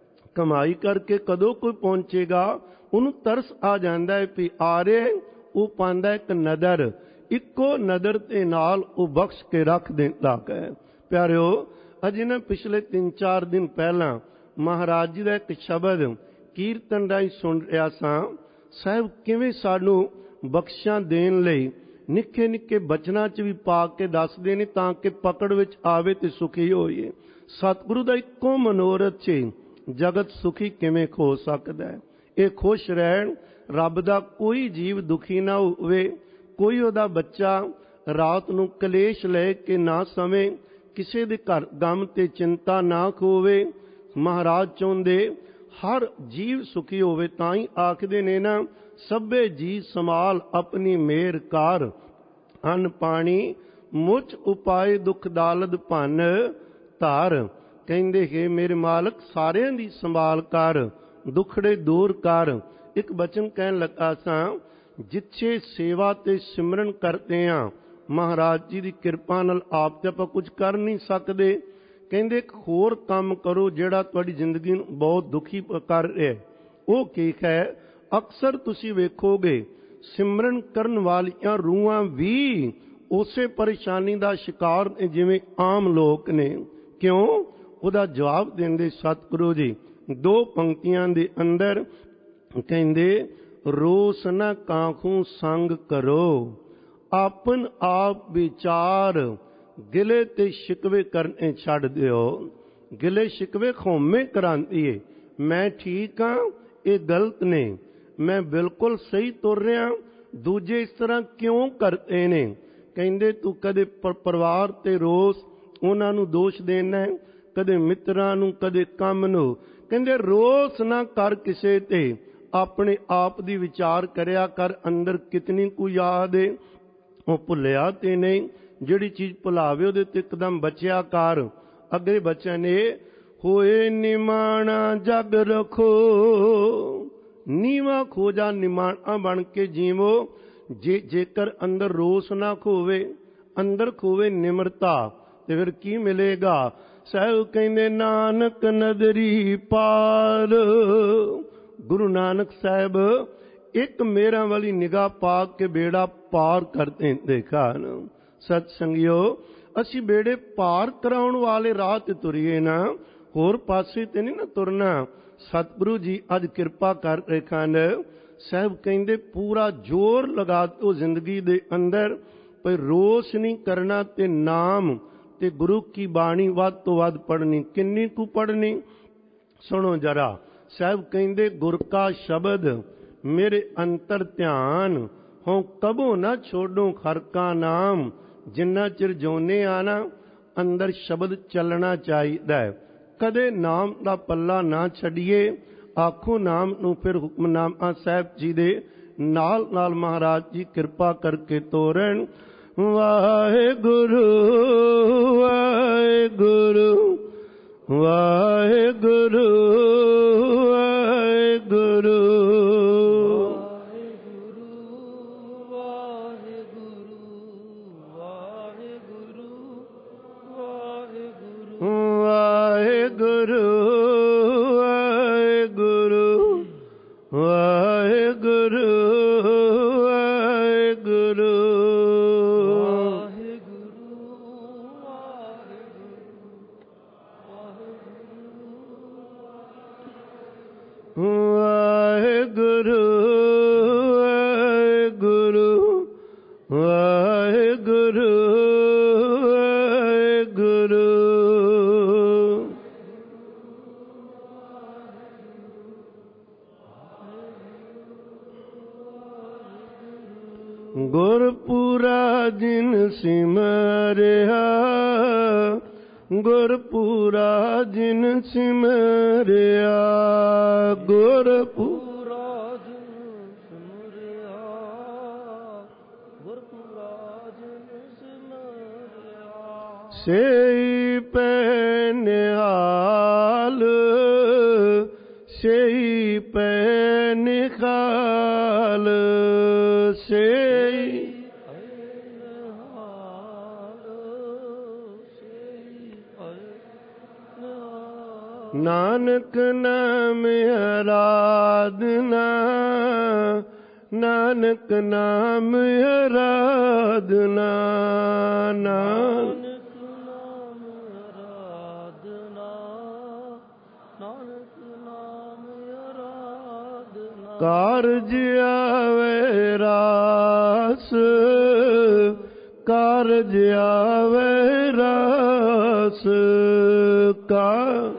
ਕਮਾਈ ਕਰਕੇ ਕਦੋਂ ਕੋਈ ਪਹੁੰਚੇਗਾ, ਉਹਨੂੰ ਤਰਸ ਆ ਜਾਂਦਾ ਹੈ ਵੀ ਆ ਰਿਹਾ, ਉਹ ਪਾਉਂਦਾ ਇੱਕ ਨਦਰ, ਇੱਕੋ ਨਦਰ ਦੇ ਨਾਲ ਉਹ ਬਖਸ਼ ਕੇ ਰੱਖ ਦਿੰਦਾ ਹੈ। ਪਿਆਰਿਓ, ਅਜੇ ਨਾ ਪਿਛਲੇ 3-4 ਦਿਨ ਪਹਿਲਾਂ ਮਹਾਰਾਜ ਜੀ ਦਾ ਇੱਕ ਸ਼ਬਦ ਕੀਰਤਨ ਰਾਹੀਂ ਸੁਣ ਰਿਹਾ ਸਾਂ। ਸਾਹਿਬ ਕਿਵੇਂ ਸਾਨੂੰ ਬਖਸ਼ਾਂ ਦੇਣ ਲਈ ਨਿੱਕੇ ਨਿੱਕੇ ਬਚਨਾਂ 'ਚ ਵੀ ਪਾ ਕੇ ਦੱਸਦੇ ਨੇ, ਤਾਂ ਕਿ ਪਕੜ ਵਿੱਚ ਆਵੇ ਤੇ ਸੁਖੀ ਹੋਈਏ। ਸਤਿਗੁਰੂ ਦਾ ਇੱਕੋ ਮਨੋਰਥ 'ਚ ਜਗਤ ਸੁਖੀ ਕਿਵੇਂ ਹੋ ਸਕਦਾ ਹੈ? ਇਹ ਖੁਸ਼ ਰਹਿਣ, ਰੱਬ ਦਾ ਕੋਈ ਜੀਵ ਦੁਖੀ ਨਾ ਹੋਵੇ, ਕੋਈ ਉਹਦਾ ਬੱਚਾ ਰਾਤ ਨੂੰ ਕਲੇਸ਼ ਲੈ ਕੇ ਨਾ ਸਵੇਂ, ਕਿਸੇ ਦੇ ਘਰ ਗਮ ਤੇ ਚਿੰਤਾ ਨਾ ਹੋਵੇ। ਮਹਾਰਾਜ ਚਾਹੁੰਦੇ ਹਰ ਜੀਵ ਸੁਖੀ ਹੋਵੇ, ਤਾਂ ਹੀ ਆਖਦੇ ਨੇ ਨਾ, ਸਭੇ ਜੀ ਸਮਾਲ ਆਪਣੀ ਮੇਰ ਕਾਰ, ਅੰਨ ਪਾਣੀ ਮੁੱਚ ਉਪਾਏ ਦੁੱਖ ਦਾਲਦ ਭੰਨ ਧਾਰ। ਕਹਿੰਦੇ ਹੈ ਮੇਰੇ ਮਾਲਕ ਸਾਰਿਆਂ ਦੀ ਸੰਭਾਲ ਕਰ, ਦੁਖੜੇ ਦੂਰ ਕਰ। ਇੱਕ ਬਚਨ ਕਹਿਣ ਲੱਗਾ ਸਾਂ, ਜਿੱਥੇ ਸੇਵਾ ਤੇ ਸਿਮਰਨ ਕਰਦੇ ਆ ਮਹਾਰਾਜ ਜੀ ਦੀ ਕਿਰਪਾ ਨਾਲ, ਆਪ ਤੇ ਆਪਾਂ ਕੁਝ ਕਰ ਨਹੀਂ ਸਕਦੇ। ਕਹਿੰਦੇ ਇੱਕ ਹੋਰ ਕੰਮ ਕਰੋ ਜਿਹੜਾ ਤੁਹਾਡੀ ਜ਼ਿੰਦਗੀ ਨੂੰ ਬਹੁਤ ਦੁਖੀ ਕਰ ਰਿਹਾ। ਉਹ ਕੀ ਹੈ? ਅਕਸਰ ਤੁਸੀਂ ਵੇਖੋਗੇ ਸਿਮਰਨ ਕਰਨ ਵਾਲੀਆਂ ਰੂਹਾਂ ਵੀ ਉਸੇ ਪਰੇਸ਼ਾਨੀ ਦਾ ਸ਼ਿਕਾਰ ਨੇ ਜਿਵੇਂ ਆਮ ਲੋਕ ਨੇ। ਕਿਉਂ? ਉਹਦਾ ਜਵਾਬ ਦਿੰਦੇ ਸਤਿਗੁਰੂ ਜੀ 2 ਪੰਕਤੀਆਂ ਦੇ ਅੰਦਰ ਕਹਿੰਦੇ, ਰੋਸ ਨਾ ਕਾਖੂ ਸੰਗ ਕਰੋ, ਆਪਨ ਆਪ ਵਿਚਾਰ, ਗਿਲੇ ਤੇ ਸ਼ਿਕਵੇ ਕਰਨੇ ਛੱਡ ਦਿਓ। ਗਿਲੇ ਸ਼ਿਕਵੇ ਖੋਮੇ ਕਰਾਂਦੀ ਏ, ਮੈਂ ਠੀਕ ਹਾਂ, ਇਹ ਗਲਤ ਨੇ, ਮੈਂ ਬਿਲਕੁਲ ਸਹੀ ਤੁਰ ਰਿਹਾ, ਦੂਜੇ ਇਸ ਤਰ੍ਹਾਂ ਕਿਉਂ ਕਰਦੇ ਨੇ? ਕਹਿੰਦੇ ਤੂੰ ਕਦੇ ਪਰਿਵਾਰ ਤੇ ਰੋਸ, ਉਹਨਾਂ ਨੂੰ ਦੋਸ਼ ਦੇਣਾ, ਕਦੇ ਮਿੱਤਰਾਂ ਨੂੰ, ਕਦੇ ਕੰਮ ਨੂੰ। ਕਹਿੰਦੇ ਰੋਸ ਨਾ ਕਰ ਕਿਸੇ ਤੇ, ਆਪਣੇ ਆਪ ਦੀ ਵਿਚਾਰ ਕਰਿਆ ਕਰ, ਅੰਦਰ ਕਿਤਨੀ ਕੁ ਯਾਦ ਏ, ਉਹ ਭੁੱਲਿਆ ਤੇ ਨਹੀਂ। ਜਿਹੜੀ ਚੀਜ਼ ਭੁਲਾਵੇ ਉਹਦੇ ਤੇ ਇੱਕਦਮ ਬਚਿਆ ਕਰ। ਅੱਗੇ ਬਚਨ ਏ, ਹੋਏ ਨਿਮਾਣਾ ਜਗ ਰਖੋ, ਨੀਵਾ ਖੋਜਾ ਨਿਮਾਣਾ ਬਣ ਕੇ ਜੀਵੋ। ਜੇਕਰ ਅੰਦਰ ਰੋਸ ਨਾ ਖੋਵੇ, ਅੰਦਰ ਖੋਵੇ ਨਿਮਰਤਾ, ਤੇ ਫਿਰ ਕੀ ਮਿਲੇਗਾ? ਸਾਹਿਬ ਕਹਿੰਦੇ ਨਾਨਕ ਨਦਰੀ ਪਾਰ। ਗੁਰੂ ਨਾਨਕ ਸਾਹਿਬ ਇੱਕ ਮੇਰਾ ਵਾਲੀ ਨਿਗਾਹ ਪਾ ਕੇ ਬੇੜਾ ਪਾਰ ਕਰਦੇ ਦੇਖਾਨ। ਸਤ ਸੰਗਿਓ, ਅਸੀਂ ਬੇੜੇ ਪਾਰ ਕਰਾਉਣ ਵਾਲੇ ਰਾਹ ਤੇ ਤੁਰੀਏ ਨਾ, ਹੋਰ ਪਾਸੇ ਤੇ ਨਹੀਂ ਨਾ ਤੁਰਨਾ। ਸਤਿਗੁਰੂ ਜੀ ਅੱਜ ਕਿਰਪਾ ਕਰ ਰਹੇ ਹਨ। ਸਾਹਿਬ ਕਹਿੰਦੇ ਪੂਰਾ ਜ਼ੋਰ ਲਗਾ ਦਿਓ ਜ਼ਿੰਦਗੀ ਦੇ ਅੰਦਰ, ਪਰ ਰੋਸ ਨਹੀਂ ਕਰਨਾ, ਤੇ ਨਾਮ ਤੇ ਗੁਰੂ ਕੀ ਬਾਣੀ ਵੱਧ ਤੋਂ ਵੱਧ ਪੜ੍ਹਨੀ। ਕਿੰਨੀ ਕੁ ਪੜ੍ਹਨੀ? ਸੁਣੋ ਜਰਾ। ਸਾਹਿਬ ਕਹਿੰਦੇ ਗੁਰ ਕਾ ਸ਼ਬਦ ਮੇਰੇ ਅੰਤਰ ਧਿਆਨ, ਹੋਂ ਕਬੋ ਨਾ ਛੋਡੋ ਖਰ ਕਾ ਨਾਮ। ਜਿੰਨਾ ਚਿਰ ਜਿਉਨੇ ਆਣਾ ਅੰਦਰ ਸ਼ਬਦ ਚੱਲਣਾ ਚਾਹੀਦਾ ਹੈ, ਕਦੇ ਨਾਮ ਦਾ ਪੱਲਾ ਨਾ ਛੱਡੀਏ। ਆਖੋ ਨਾਮ ਨੂੰ ਫਿਰ ਹੁਕਮਨਾਮਾ ਸਾਹਿਬ ਜੀ ਦੇ ਨਾਲ ਨਾਲ ਮਹਾਰਾਜ ਜੀ ਕਿਰਪਾ ਕਰਕੇ ਤੋਰਨ। ਵਾਹਿਗੁਰੂ ਵਾਹਿਗੁਰੂ ਵਾਹਿਗੁਰੂ ਵਾਹਿਗੁਰੂ ਵਾਹਿਗੁਰੂ ਵਾਹਿਗੁਰੂ ਵਾਹਿਗੁਰੂ ਵਾਹਿਗੁਰੂ ਵਾਹਿਗੁਰੂ ਵਾਹਿਗੁਰੂ ਵਾਹਿਗੁਰੂ ਵਾਹਿਗੁਰੂ ਗੁਰਪੂਰਾ ਜਿਨ ਸਿਮਰਿਆ, ਗੁਰਪੂਰਾ ਜਿਨ ਸਿਮਰਿਆ, ਗੁਰਪੂਰਾ ਜਿਨ ਸਿਮਰਿਆ, ਗੁਰਪੂਰਾ ਜਿਨ ਸਿਮਰਿਆ। ਸਈ ਪੈ ਨਿਹਾਲ, ਸਈ ਪੈ ਨਿਹਾਲ, ਸਈ ਨਾਨਕ ਨਾਮ ਅਰਾਧਨਾ, ਨਾਨਕ ਨਾਮ ਅਰਾਧਨਾ, ਨਾਨਕ ਨਾਮ ਅਰਾਧਨਾ, ਨਾਨਕ ਨਾਮ ਅਰਾਧਨਾ। ਕਾਰਜ ਆਵੇ ਰਾਸ, ਕਾਰਜ ਆਵੇ ਰਾਸ, ਕਾ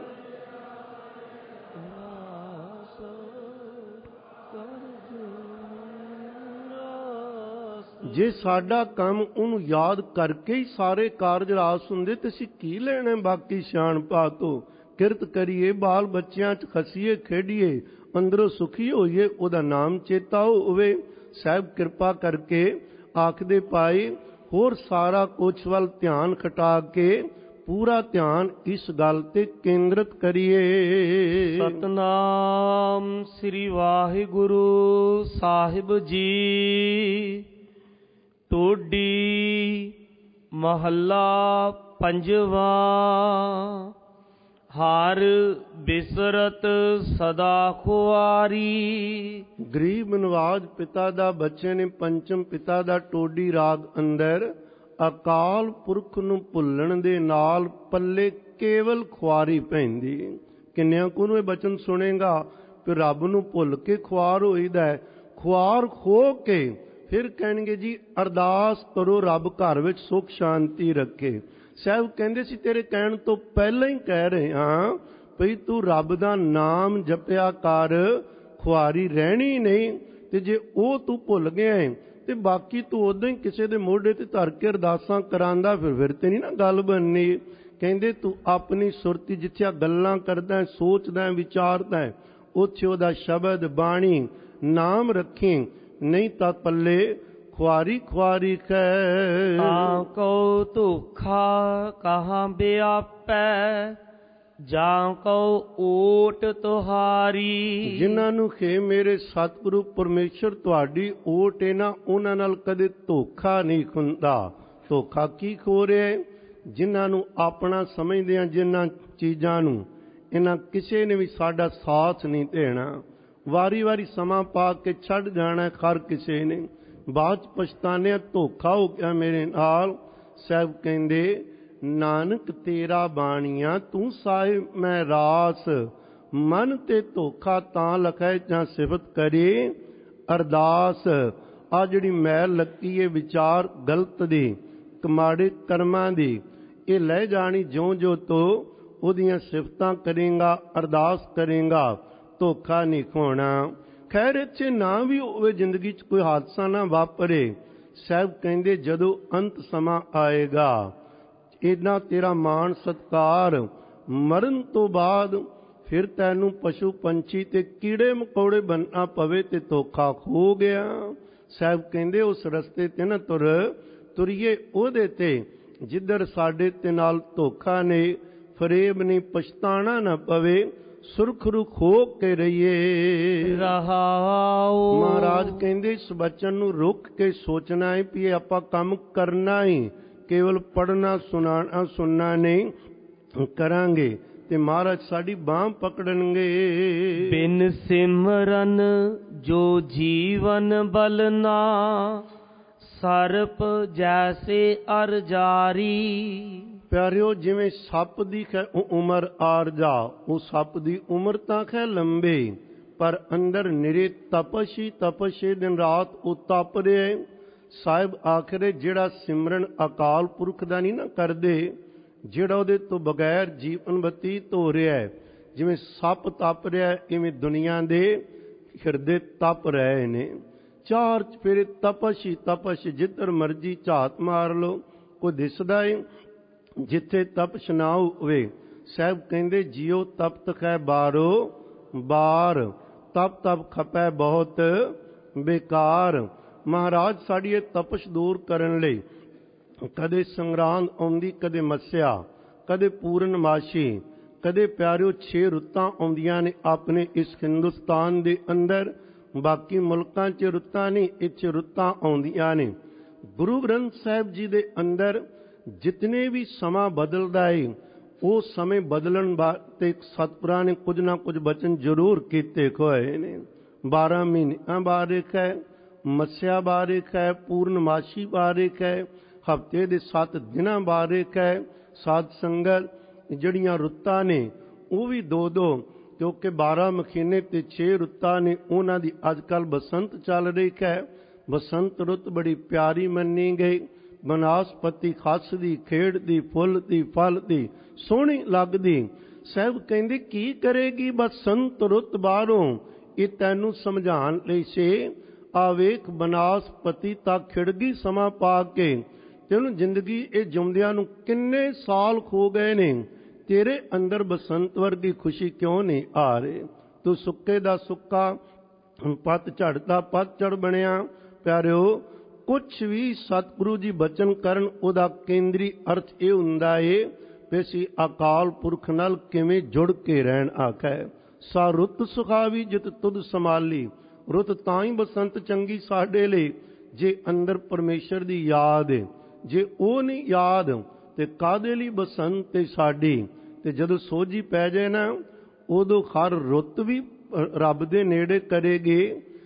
ਜੇ ਸਾਡਾ ਕੰਮ ਉਹਨੂੰ ਯਾਦ ਕਰਕੇ ਹੀ ਸਾਰੇ ਕਾਰਜ ਰਾਸ ਹੁੰਦੇ ਤੇ ਅਸੀਂ ਕੀ ਲੈਣੇ ਬਾਕੀ ਸਿਆਣ ਪਾ ਤੋਂ। ਕਿਰਤ ਕਰੀਏ, ਬਾਲ ਬੱਚਿਆਂ 'ਚ ਖਸੀਏ ਖੇਡੀਏ, ਅੰਦਰੋਂ ਸੁਖੀ ਹੋਈਏ, ਉਹਦਾ ਨਾਮ ਚੇਤਾ ਹੋਵੇ। ਸਾਹਿਬ ਕਿਰਪਾ ਕਰਕੇ ਆਖਦੇ ਪਾਏ ਹੋਰ ਸਾਰਾ ਕੁਛ ਵੱਲ ਧਿਆਨ ਖਟਾ ਕੇ ਪੂਰਾ ਧਿਆਨ ਇਸ ਗੱਲ ਤੇ ਕੇਂਦਰਿਤ ਕਰੀਏ। ਸਤਨਾਮ ਸ੍ਰੀ ਵਾਹਿਗੁਰੂ ਸਾਹਿਬ ਜੀ। ਟੋਡੀ ਮਹੱਲਾ ਪੰਜਵਾਂ। ਹਰ ਬਿਸਰਤ ਸਦਾ ਖੁਆਰੀ। ਗਰੀਬ ਨਵਾਜ ਪਿਤਾ ਦਾ ਬੱਚੇ ਨੇ ਪੰਚਮ ਪਿਤਾ ਦਾ ਟੋਡੀ ਰਾਗ ਅੰਦਰ ਅਕਾਲ ਪੁਰਖ ਨੂੰ ਭੁੱਲਣ ਦੇ ਨਾਲ ਪੱਲੇ ਕੇਵਲ ਖੁਆਰੀ ਪੈਂਦੀ। ਕਿੰਨਿਆਂ ਕੁ ਨੂੰ ਇਹ ਬਚਨ ਸੁਣੇਗਾ ਕਿ ਰੱਬ ਨੂੰ ਭੁੱਲ ਕੇ ਖੁਆਰ ਹੋਈਦਾ ਹੈ। ਖੁਆਰ ਹੋ ਕੇ ਫਿਰ ਕਹਿਣਗੇ ਜੀ ਅਰਦਾਸ ਕਰੋ ਰੱਬ ਘਰ ਵਿੱਚ ਸੁੱਖ ਸ਼ਾਂਤੀ ਰੱਖੇ। ਸਾਹਿਬ ਕਹਿੰਦੇ ਸੀ ਤੇਰੇ ਕਹਿਣ ਤੋਂ ਪਹਿਲਾਂ ਹੀ ਕਹਿ ਰਹੇ ਹਾਂ ਭਈ ਤੂੰ ਰੱਬ ਦਾ ਨਾਮ ਜਪਿਆ ਕਰ, ਖੁਆਰੀ ਰਹਿਣੀ ਨਹੀਂ। ਤੇ ਜੇ ਉਹ ਤੂੰ ਭੁੱਲ ਗਿਆ ਹੈ ਤੇ ਬਾਕੀ ਤੂੰ ਉਦਾਂ ਹੀ ਕਿਸੇ ਦੇ ਮੋਢੇ ਤੇ ਧਰ ਕੇ ਅਰਦਾਸਾਂ ਕਰਾਂਦਾ, ਫਿਰ ਤੇ ਨਹੀਂ ਨਾ ਗੱਲ ਬਣਨੀ। ਕਹਿੰਦੇ ਤੂੰ ਆਪਣੀ ਸੁਰਤੀ ਜਿੱਥੇ ਗੱਲਾਂ ਕਰਦਾ, ਸੋਚਦਾ, ਵਿਚਾਰਦਾ, ਉੱਥੇ ਉਹਦਾ ਸ਼ਬਦ ਬਾਣੀ ਨਾਮ ਰੱਖੀ, ਨਹੀਂ ਤਾਂ ਪੱਲੇ ਖੁਆਰੀ ਖੁਆਰੀ ਖੈ। ਤਾਂ ਕਉ ਧੋਖਾ ਕਹਾਂ ਵਿਆਪੈ, ਜਾਂ ਕਉ ਓਟ ਤੁਹਾਰੀ। ਜਿਨ੍ਹਾਂ ਨੂੰ ਖੇ ਮੇਰੇ ਸਤਿਗੁਰੂ ਪਰਮੇਸ਼ਰ ਤੁਹਾਡੀ ਓਟ ਹੈ ਨਾ, ਉਹਨਾਂ ਨਾਲ ਕਦੇ ਧੋਖਾ ਨਹੀਂ ਹੁੰਦਾ। ਧੋਖਾ ਕੀ ਖੋ ਰਿਹਾ? ਜਿਨ੍ਹਾਂ ਨੂੰ ਆਪਣਾ ਸਮਝਦੇ ਆ, ਜਿਨ੍ਹਾਂ ਚੀਜ਼ਾਂ ਨੂੰ, ਇਹਨਾਂ ਕਿਸੇ ਨੇ ਵੀ ਸਾਡਾ ਸਾਥ ਨਹੀਂ ਦੇਣਾ। ਵਾਰੀ ਵਾਰੀ ਸਮਾਂ ਪਾ ਕੇ ਛੱਡ ਜਾਣਾ ਹਰ ਕਿਸੇ ਨੇ। ਬਾਅਦ ਚ ਪਛਤਾਨੇ ਧੋਖਾ ਹੋ ਗਿਆ ਮੇਰੇ ਨਾਲ। ਸਾਹਿਬ ਕਹਿੰਦੇ ਨਾਨਕ ਤੇਰਾ ਬਾਣੀਆਂ ਤੂੰ ਸਾਹਿਬ ਮੈਂ ਰਾਸ, ਮਨ ਤੇ ਧੋਖਾ ਤਾਂ ਲਖੈ ਜਾਂ ਸਿਫਤ ਕਰੇ ਅਰਦਾਸ। ਆ ਜਿਹੜੀ ਮੈਲ ਲੱਗੀ ਏ ਵਿਚਾਰ ਗਲਤ ਦੀ, ਕਮਾੜੇ ਕਰਮਾਂ ਦੀ, ਇਹ ਲੈ ਜਾਣੀ ਜਿਉਂ ਜੋ ਤੋ ਉਹਦੀਆਂ ਸਿਫਤਾਂ ਕਰੇਗਾ, ਅਰਦਾਸ ਕਰੇਗਾ, ਧੋਖਾ ਨਹੀਂ ਖਵਾਉਣਾ। ਖੈਰ ਇੱਥੇ ਨਾ ਵੀ ਹੋਵੇ, ਜ਼ਿੰਦਗੀ 'ਚ ਕੋਈ ਹਾਦਸਾ ਨਾ ਵਾਪਰੇ। ਸਾਹਿਬ ਕਹਿੰਦੇ ਜਦੋਂ ਅੰਤ ਸਮਾਂ ਆਏਗਾ, ਇੰਨਾ ਤੇਰਾ ਮਾਣ ਸਤਿਕਾਰ, ਮਰਨ ਤੋਂ ਬਾਅਦ ਫਿਰ ਤੈਨੂੰ ਪਸ਼ੂ ਪੰਛੀ ਤੇ ਕੀੜੇ ਮਕੌੜੇ ਬਣਨਾ ਪਵੇ ਤੇ ਧੋਖਾ ਖੋ ਗਿਆ। ਸਾਹਿਬ ਕਹਿੰਦੇ ਉਸ ਰਸਤੇ ਤੇ ਨਾ ਤੁਰੀਏ ਉਹਦੇ ਤੇ ਜਿੱਧਰ ਸਾਡੇ ਤੇ ਨਾਲ ਧੋਖਾ ਨੇ, ਫਰੇਬ ਨਹੀਂ, ਪਛਤਾਣਾ ਨਾ ਪਵੇ, ਸੁਰਖਰੂ ਹੋ ਕੇ ਰਹੀਏ ਰਹਾਉ। ਮਹਾਰਾਜ ਕਹਿੰਦੇ ਇਸ ਬਚਨ ਨੂੰ ਰੁਕ ਕੇ ਸੋਚਣਾ ਹੈ ਵੀ ਇਹ ਆਪਾਂ ਕੰਮ ਕਰਨਾ ਹੀ, ਕੇਵਲ ਪੜ੍ਹਨਾ ਸੁਣਨਾ ਨਹੀਂ ਕਰਾਂਗੇ ਤੇ ਮਹਾਰਾਜ ਸਾਡੀ ਬਾਂਹ ਪਕੜਨਗੇ। ਬਿਨ ਸਿਮਰਨ ਜੋ ਜੀਵਨ ਬਲਨਾ, ਸਰਪ ਜੈਸੇ ਅਰ ਜਾਰੀ। ਪਿਆਰਿਓ, ਜਿਵੇਂ ਸੱਪ ਦੀ ਖੈ ਉਮਰ ਆਰਜਾ, ਉਹ ਸੱਪ ਦੀ ਉਮਰ ਤਾਂ ਖੈ ਲੰਬੇ, ਪਰ ਅੰਦਰ ਨਿਰੇ ਤਪਸ਼ੀ ਤਪਸ਼ੇ ਦਿਨ ਰਾਤ ਉਹ ਤਪ ਰਿਹਾ। ਸਾਹਿਬ ਆਖਰੇ ਜਿਹੜਾ ਸਿਮਰਨ ਅਕਾਲ ਪੁਰਖ ਦਾ ਨਹੀਂ ਨਾ ਕਰਦੇ, ਜਿਹੜਾ ਉਹਦੇ ਤੋਂ ਬਗੈਰ ਜੀਵਨ ਬਤੀਤ ਹੋ ਰਿਹਾ ਹੈ, ਜਿਵੇਂ ਸੱਪ ਤਪ ਰਿਹਾ, ਇਵੇਂ ਦੁਨੀਆ ਦੇ ਹਿਰਦੇ ਤਪ ਰਹੇ ਨੇ। ਚਾਰ ਚਫੇਰੇ ਤਪਸ਼ ਹੀ ਤਪਸ਼, ਜਿੱਧਰ ਮਰਜੀ ਝਾਤ ਮਾਰ ਲਓ ਕੋਈ ਦਿਸਦਾ ਏ, ਜਿੱਥੇ ਤਪਸ਼ ਨਾ ਹੋਵੇ। ਸਾਹਿਬ ਕਹਿੰਦੇ ਜਿਉ ਤਪਤ ਖੈ ਬਾਰੋ ਬਾਰ, ਤਪ ਤਪ ਖਪੈ ਬਹੁਤ ਬੇਕਾਰ। ਮਹਾਰਾਜ ਸਾਡੀ ਇਹ ਤਪਸ਼ ਦੂਰ ਕਰਨ ਲਈ ਕਦੇ ਸੰਗਰਾਂਦ ਆਉਂਦੀ, ਕਦੇ ਮੱਸਿਆ, ਕਦੇ ਪੂਰਨਮਾਸ਼ੀ, ਕਦੇ ਪਿਆਰਿਓ 6 ਰੁੱਤਾਂ ਆਉਂਦੀਆਂ ਨੇ ਆਪਣੇ ਇਸ ਹਿੰਦੁਸਤਾਨ ਦੇ ਅੰਦਰ। ਬਾਕੀ ਮੁਲਕਾਂ 'ਚ ਰੁੱਤਾਂ ਨਹੀਂ, ਇੱਥੇ ਰੁੱਤਾਂ ਆਉਂਦੀਆਂ ਨੇ। ਗੁਰੂ ਗ੍ਰੰਥ ਸਾਹਿਬ ਜੀ ਦੇ ਅੰਦਰ ਜਿਤਨੇ ਵੀ ਸਮਾਂ ਬਦਲਦਾ ਏ, ਉਹ ਸਮੇਂ ਬਦਲਣ ਵਾਸਤੇ ਸਤਿਗੁਰਾਂ ਨੇ ਕੁਝ ਨਾ ਕੁਝ ਬਚਨ ਜ਼ਰੂਰ ਕੀਤੇ ਹੋਏ ਨੇ। 12 ਮਹੀਨਿਆਂ ਬਾਰਿਕ ਹੈ, ਮੱਸਿਆ ਬਾਰਿਕ ਹੈ, ਪੂਰਨਮਾਸ਼ੀ ਬਾਰਿਕ ਹੈ, ਹਫ਼ਤੇ ਦੇ 7 ਦਿਨਾਂ ਬਾਰਿਕ ਹੈ। ਸਾਧ ਸੰਗਤ ਜਿਹੜੀਆਂ ਰੁੱਤਾਂ ਨੇ ਉਹ ਵੀ 2-2, ਕਿਉਂਕਿ 12 ਮਹੀਨੇ ਤੇ 6 ਰੁੱਤਾਂ ਨੇ। ਉਹਨਾਂ ਦੀ ਅੱਜ ਕੱਲ੍ਹ ਬਸੰਤ ਚੱਲ ਰਹੀ ਹੈ। ਬਸੰਤ ਰੁੱਤ ਬੜੀ ਪਿਆਰੀ ਮੰਨੀ ਗਈ, ਬਨਾਸਪਤੀ ਖੱਸਦੀ, ਖੇਡਦੀ, ਫੁੱਲਦੀ, ਫਲਦੀ, ਸੋਹਣੀ ਲੱਗਦੀ। ਸਾਹਿਬ ਕਹਿੰਦੇ ਕੀ ਕਰੇਗੀ ਬਸੰਤ ਰੁੱਤ ਬਾਹਰੋਂ, ਇਹ ਤੈਨੂੰ ਸਮਝਾਉਣ ਲਈ ਸੇ। ਆਵੇਖ ਬਨਾਸਪਤੀ ਤੱਕ ਖਿੜ ਗਈ ਸਮਾਂ ਪਾ ਕੇ, ਤੈਨੂੰ ਜ਼ਿੰਦਗੀ ਇਹ ਜਿਉਂਦਿਆਂ ਨੂੰ ਕਿੰਨੇ ਸਾਲ ਖੋ ਗਏ ਨੇ, ਤੇਰੇ ਅੰਦਰ ਬਸੰਤ ਵਰਗੀ ਖੁਸ਼ੀ ਕਿਉਂ ਨਹੀਂ ਆ ਰਹੀ? ਤੂੰ ਸੁੱਕੇ ਦਾ ਸੁੱਕਾ, ਪਤਝੜ ਦਾ ਪਤਝੜ ਬਣਿਆ। ਪਿਆਰਿਓ, ਕੁਛ ਵੀ ਸਤਿਗੁਰੂ ਜੀ ਬਚਨ ਕਰਨ, ਉਹਦਾ ਕੇਂਦਰੀ ਅਰਥ ਇਹ ਹੁੰਦਾ ਏ ਵੀ ਅਸੀਂ ਅਕਾਲ ਪੁਰਖ ਨਾਲ ਕਿਵੇਂ ਜੁੜ ਕੇ ਰਹਿਣ। ਆਖੈ ਸਾ ਰੁੱਤ ਸੁਖਾਵੀ ਜਿਤ ਤੁਧ ਸੰਭਾਲੀ। ਰੁੱਤ ਤਾਂ ਹੀ ਬਸੰਤ ਚੰਗੀ ਸਾਡੇ ਲਈ ਜੇ ਅੰਦਰ ਪਰਮੇਸ਼ਰ ਦੀ ਯਾਦ ਏ। ਜੇ ਉਹ ਨਹੀਂ ਯਾਦ ਤੇ ਕਾਹਦੇ ਲਈ ਬਸੰਤ ਏ ਸਾਡੀ? ਤੇ ਜਦੋਂ ਸੋਝੀ ਪੈ ਜਾਏ ਨਾ, ਉਦੋਂ ਹਰ ਰੁੱਤ ਵੀ ਰੱਬ ਦੇ ਨੇੜੇ ਕਰੇਗੀ,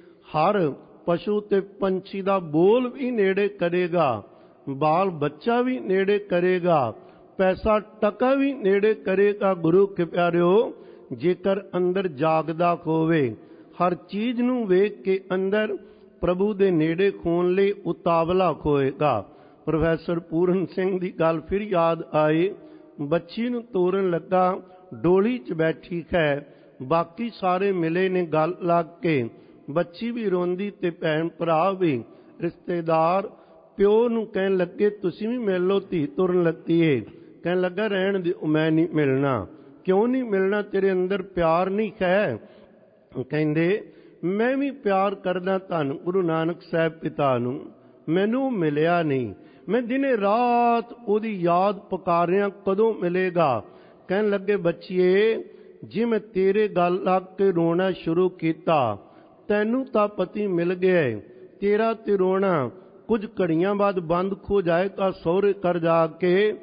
ਹਰ ਪਸ਼ੂ ਤੇ ਪੰਛੀ ਦਾ ਬੋਲ ਵੀ ਨੇੜੇ ਕਰੇਗਾ, ਬਾਲ ਬੱਚਾ ਵੀ ਨੇੜੇ ਕਰੇਗਾ, ਪੈਸਾ ਟਕਾ ਵੀ ਨੇੜੇ ਕਰੇਗਾ। ਗੁਰੂ ਕੇ ਪਿਆਰਿਓ, ਜੇਕਰ ਅੰਦਰ ਜਾਗਦਾ ਹੋਵੇ, ਹਰ ਚੀਜ਼ ਨੂੰ ਵੇਖ ਕੇ ਅੰਦਰ ਪ੍ਰਭੂ ਦੇ ਨੇੜੇ ਖੋਣ ਲਈ ਉਤਾਵਲਾ ਹੋਏਗਾ। ਪ੍ਰੋਫੈਸਰ ਪੂਰਨ ਸਿੰਘ ਦੀ ਗੱਲ ਫਿਰ ਯਾਦ ਆਈ। ਬੱਚੀ ਨੂੰ ਤੋਰਨ ਲੱਗਾ, ਡੋਲੀ 'ਚ ਬੈਠੀ ਹੈ, ਬਾਕੀ ਸਾਰੇ ਮਿਲੇ ਨੇ ਗੱਲ ਲੱਗ ਕੇ। ਬੱਚੀ ਵੀ ਰੋਂਦੀ ਤੇ ਭੈਣ ਭਰਾ ਵੀ। ਰਿਸ਼ਤੇਦਾਰ ਪਿਓ ਨੂੰ ਕਹਿਣ ਲੱਗੇ ਤੁਸੀਂ ਵੀ ਮਿਲ ਲਓ, ਧੀ ਤੁਰਨ ਲੱਗੀ ਏ। ਕਹਿਣ ਲੱਗਾ ਰਹਿਣ ਦੇ, ਮੈਂ ਨਹੀਂ ਮਿਲਣਾ। ਕਿਉਂ ਨਹੀਂ ਮਿਲਣਾ? ਤੇਰੇ ਅੰਦਰ ਪਿਆਰ ਨਹੀਂ ਹੈ। ਕਹਿੰਦੇ ਮੈਂ ਵੀ ਪਿਆਰ ਕਰਦਾ ਧੰਨ ਗੁਰੂ ਨਾਨਕ ਸਾਹਿਬ ਪਿਤਾ ਨੂੰ, ਮੈਨੂੰ ਮਿਲਿਆ ਨਹੀਂ। ਮੈਂ ਦਿਨੇ ਰਾਤ ਉਹਦੀ ਯਾਦ ਪੁਕਾਰਿਆ, ਕਦੋਂ ਮਿਲੇਗਾ? ਕਹਿਣ ਲੱਗੇ ਬੱਚੀਏ, ਜੇ ਮੈਂ ਤੇਰੇ ਗੱਲ ਲੱਗ ਕੇ ਰੋਣਾ ਸ਼ੁਰੂ ਕੀਤਾ, ਤੈਨੂੰ ਤਾਂ ਪਤੀ ਮਿਲ ਗਿਆ, ਤੇਰਾ ਤੇ ਰੋਣਾ ਕੁਝ ਘੜੀਆਂ ਬਾਅਦ ਬੰਦ ਹੋ ਜਾਏਗਾ ਸਹੁਰੇ ਘਰ ਜਾ ਕੇ।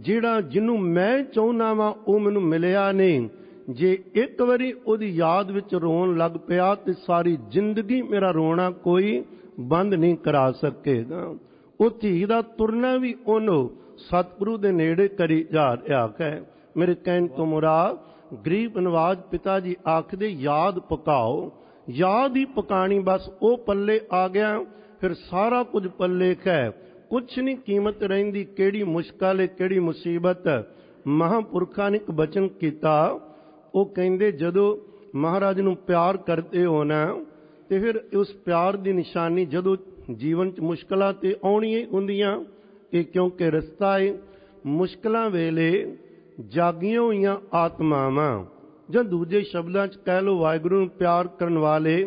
ਜਿਹਨੂੰ ਮੈਂ ਚਾਹੁੰਦਾ ਵਾਂ ਉਹ ਮੈਨੂੰ ਮਿਲਿਆ ਨਹੀਂ। ਜੇ ਇੱਕ ਵਾਰੀ ਉਹਦੀ ਯਾਦ ਵਿੱਚ ਰੋਣ ਲੱਗ ਪਿਆ ਤੇ ਸਾਰੀ ਜ਼ਿੰਦਗੀ ਮੇਰਾ ਰੋਣਾ ਕੋਈ ਬੰਦ ਨਹੀਂ ਕਰਾ ਸਕੇਗਾ। ਉਹ ਧੀ ਦਾ ਤੁਰਨਾ ਵੀ ਉਹਨੂੰ ਸਤਿਗੁਰੂ ਦੇ ਨੇੜੇ ਕਰੀ ਜਾ ਰਿਹਾ ਹੈ। ਮੇਰੇ ਕਹਿਣ ਤੋਂ ਮੁਰਾਦ ਗਰੀਬ ਨਵਾਜ ਪਿਤਾ ਜੀ ਆਖਦੇ ਯਾਦ ਪਕਾਓ। ਯਾਦ ਹੀ ਪਕਾਣੀ, ਬਸ ਉਹ ਪੱਲੇ ਆ ਗਿਆ ਫਿਰ ਸਾਰਾ ਕੁਝ ਪੱਲੇ ਹੈ, ਕੁਛ ਨਹੀਂ ਕੀਮਤ ਰਹਿੰਦੀ। ਕਿਹੜੀ ਮੁਸ਼ਕਲ ਹੈ, ਕਿਹੜੀ ਮੁਸੀਬਤ। ਮਹਾਂਪੁਰਖਾਂ ਨੇ ਇੱਕ ਬਚਨ ਕੀਤਾ, ਉਹ ਕਹਿੰਦੇ ਜਦੋਂ ਮਹਾਰਾਜ ਨੂੰ ਪਿਆਰ ਕਰਦੇ ਹੋ ਨਾ, ਤੇ ਫਿਰ ਉਸ ਪਿਆਰ ਦੀ ਨਿਸ਼ਾਨੀ ਜਦੋਂ ਜੀਵਨ 'ਚ ਮੁਸ਼ਕਲਾਂ ਤੇ ਆਉਣੀਆਂ ਹੁੰਦੀਆਂ, ਇਹ ਕਿਉਂਕਿ ਰਸਤਾ ਹੈ। ਮੁਸ਼ਕਲਾਂ ਵੇਲੇ ਜਾਗੀਆਂ ਹੋਈਆਂ ਆਤਮਾਵਾਂ, ਜਾਂ ਦੂਜੇ ਸ਼ਬਦਾਂ 'ਚ ਕਹਿ ਲਓ ਵਾਹਿਗੁਰੂ ਨੂੰ ਪਿਆਰ ਕਰਨ ਵਾਲੇ,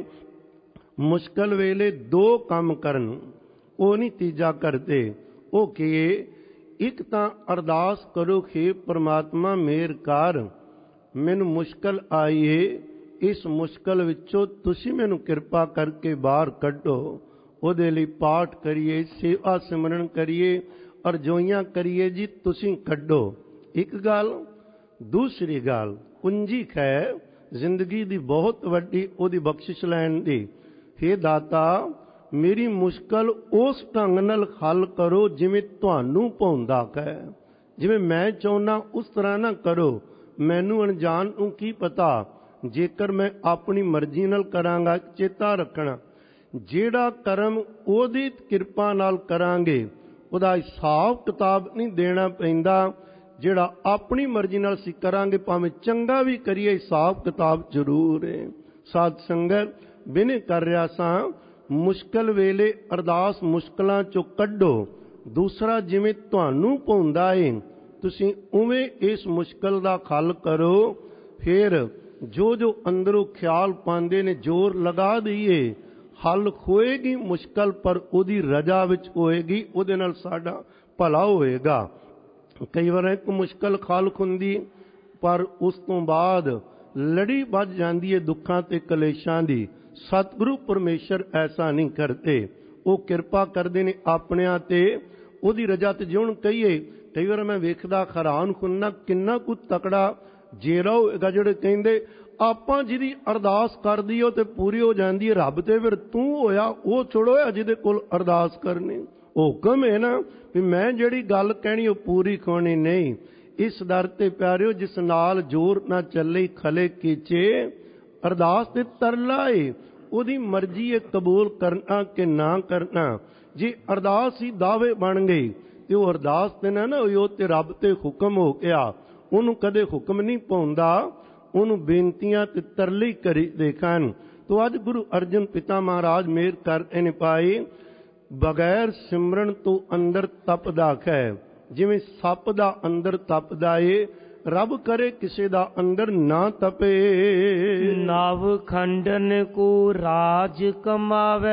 ਮੁਸ਼ਕਲ ਵੇਲੇ ਦੋ ਕੰਮ ਕਰਨ, ਉਹ ਨਹੀਂ ਤੀਜਾ ਕਰਦੇ। ਉਹ ਕੀ? ਇੱਕ ਤਾਂ ਅਰਦਾਸ ਕਰੋ, ਹੇ ਪ੍ਰਮਾਤਮਾ ਮੇਹਰ ਕਰ, ਮੈਨੂੰ ਮੁਸ਼ਕਲ ਆਈ ਏ, ਇਸ ਮੁਸ਼ਕਲ ਵਿੱਚੋਂ ਤੁਸੀਂ ਮੈਨੂੰ ਕਿਰਪਾ ਕਰਕੇ ਬਾਹਰ ਕੱਢੋ। ਉਹਦੇ ਲਈ ਪਾਠ ਕਰੀਏ, ਸੇਵਾ ਸਿਮਰਨ ਕਰੀਏ, ਅਰਜ਼ੋਈਆਂ ਕਰੀਏ, ਜੀ ਤੁਸੀਂ ਕੱਢੋ। ਇੱਕ ਗੱਲ। ਦੂਸਰੀ ਗੱਲ, ਕੁੰਜੀ ਹੈ ਜ਼ਿੰਦਗੀ ਦੀ ਬਹੁਤ ਵੱਡੀ, ਉਹਦੀ ਬਖਸ਼ਿਸ਼ ਲੈਣ ਦੀ। ਹੇ ਦਾਤਾ, ਮੇਰੀ ਮੁਸ਼ਕਲ ਉਸ ਢੰਗ ਨਾਲ ਹੱਲ ਕਰੋ ਜਿਵੇਂ ਤੁਹਾਨੂੰ ਭਾਉਂਦਾ ਹੈ, ਜਿਵੇਂ ਮੈਂ ਚਾਹੁੰਦਾ ਉਸ ਤਰ੍ਹਾਂ ਨਾ ਕਰੋ। ਮੈਨੂੰ ਅਣਜਾਣ ਨੂੰ ਕੀ ਪਤਾ, ਜੇਕਰ ਮੈਂ ਆਪਣੀ ਮਰਜ਼ੀ ਨਾਲ ਕਰਾਂਗਾ। ਚੇਤਾ ਰੱਖਣਾ, ਜਿਹੜਾ ਕਰਮ ਉਹਦੀ ਕਿਰਪਾ ਨਾਲ ਕਰਾਂਗੇ, ਉਹਦਾ ਹਿਸਾਬ ਕਿਤਾਬ ਨਹੀਂ ਦੇਣਾ ਪੈਂਦਾ। ਜਿਹੜਾ ਆਪਣੀ ਮਰਜ਼ੀ ਨਾਲ ਅਸੀਂ ਕਰਾਂਗੇ, ਭਾਵੇਂ ਚੰਗਾ ਵੀ ਕਰੀਏ, ਹਿਸਾਬ ਕਿਤਾਬ ਜ਼ਰੂਰ ਹੈ। ਸਾਧ ਸੰਗਤ, ਬਿਨੇ ਕਰ ਰਿਹਾ ਸਾਂ, ਮੁਸ਼ਕਲ ਵੇਲੇ ਅਰਦਾਸ ਮੁਸ਼ਕਲਾਂ ਚੋਂ ਕੱਢੋ। ਦੂਸਰਾ, ਜਿਵੇਂ ਤੁਹਾਨੂੰ ਭਾਉਂਦਾ ਏ ਤੁਸੀਂ ਉਵੇਂ ਇਸ ਮੁਸ਼ਕਲ ਦਾ ਹੱਲ ਕਰੋ। ਫਿਰ ਜੋ ਜੋ ਅੰਦਰੋਂ ਖਿਆਲ ਪਾਉਂਦੇ ਨੇ, ਜ਼ੋਰ ਲਗਾ ਦਈਏ, ਹੱਲ ਹੋਏਗੀ ਮੁਸ਼ਕਲ, ਪਰ ਉਹਦੀ ਰਜ਼ਾ ਵਿੱਚ ਹੋਏਗੀ, ਉਹਦੇ ਨਾਲ ਸਾਡਾ ਭਲਾ ਹੋਏਗਾ। ਕਈ ਵਾਰ ਇੱਕ ਮੁਸ਼ਕਲ ਹੱਲ ਹੁੰਦੀ, ਪਰ ਉਸ ਤੋਂ ਬਾਅਦ ਲੜੀ ਵੱਜ ਜਾਂਦੀ ਹੈ ਦੁੱਖਾਂ ਤੇ ਕਲੇਸ਼ਾਂ ਦੀ। ਸਤਿਗੁਰੂ ਪਰਮੇਸ਼ਰ ਐਸਾ ਨਹੀਂ ਕਰਦੇ, ਉਹ ਕਿਰਪਾ ਕਰਦੇ ਨੇ ਆਪਣਿਆਂ ਤੇ, ਉਹਦੀ ਰਜ਼ਾ ਤੇ। ਜਿਉਂ ਕਹੀਏ, ਕਈ ਵਾਰ ਮੈਂ ਵੇਖਦਾ ਹੈਰਾਨ ਹੁੰਨਾ, ਕਿੰਨਾ ਕੁ ਤਕੜਾ ਜੇਰਾ ਹੋਏਗਾ ਜਿਹੜੇ ਕਹਿੰਦੇ ਆਪਾਂ ਜਿਹਦੀ ਅਰਦਾਸ ਕਰਦੀ ਉਹ ਤੇ ਪੂਰੀ ਹੋ ਜਾਂਦੀ ਹੈ, ਰੱਬ ਤੇ ਫਿਰ ਤੂੰ ਹੋਇਆ ਉਹ ਛੋੜੋਇਆ ਜਿਹਦੇ ਕੋਲ ਅਰਦਾਸ ਕਰਨੀ। ਹੁਕਮ ਹੈ ਨਾ ਵੀ ਮੈਂ ਜਿਹੜੀ ਗੱਲ ਕਹਿਣੀ ਉਹ ਪੂਰੀ ਹੋਣੀ ਨਹੀਂ। ਇਸ ਦਰ ਤੇ ਪਿਆਰਿਓ, ਜਿਸ ਨਾਲ ਜ਼ੋਰ ਨਾ ਚੱਲੇ ਖਲੇ ਕੀਚੇ, ਅਰਦਾਸ ਤੇ ਤਰਲਾ ਏ, ਉਹਦੀ ਮਰਜ਼ੀ ਹੈ ਕਬੂਲ ਕਰਨਾ ਕਿ ਨਾ ਕਰਨਾ। ਜੇ ਅਰਦਾਸ ਹੀ ਦਾਅਵੇ ਬਣ ਗਈ ਤੇ ਉਹ ਅਰਦਾਸ ਤੇ ਨਾ ਹੋਈ, ਉਹ ਤੇ ਰੱਬ ਤੇ ਹੁਕਮ ਹੋ ਗਿਆ। ਉਹਨੂੰ ਕਦੇ ਹੁਕਮ ਨਹੀਂ ਪਾਉਂਦਾ, ਉਹਨੂੰ ਬੇਨਤੀਆਂ ਤੇ ਤਰਲੇ ਕਰੀ ਦੇਖਣ। ਤੋ ਅੱਜ ਗੁਰੂ ਅਰਜਨ ਪਿਤਾ ਮਹਾਰਾਜ ਮਿਹਰ ਕਰਦੇ ਨੇ ਪਾਈ, ਬਗੈਰ ਸਿਮਰਨ ਤੋਂ ਅੰਦਰ ਤਪਦਾ ਹੈ। ਜਿਵੇਂ ਸੱਪ ਦਾ ਅੰਦਰ ਤਪਦਾ ਏ, ਰੱਬ ਕਰੇ ਕਿਸੇ ਦਾ ਅੰਦਰ ਨਾ ਤਪੇ। ਨਵ ਖੰਡਨ ਕੋ ਰਾਜ ਕਮਾਵੇ,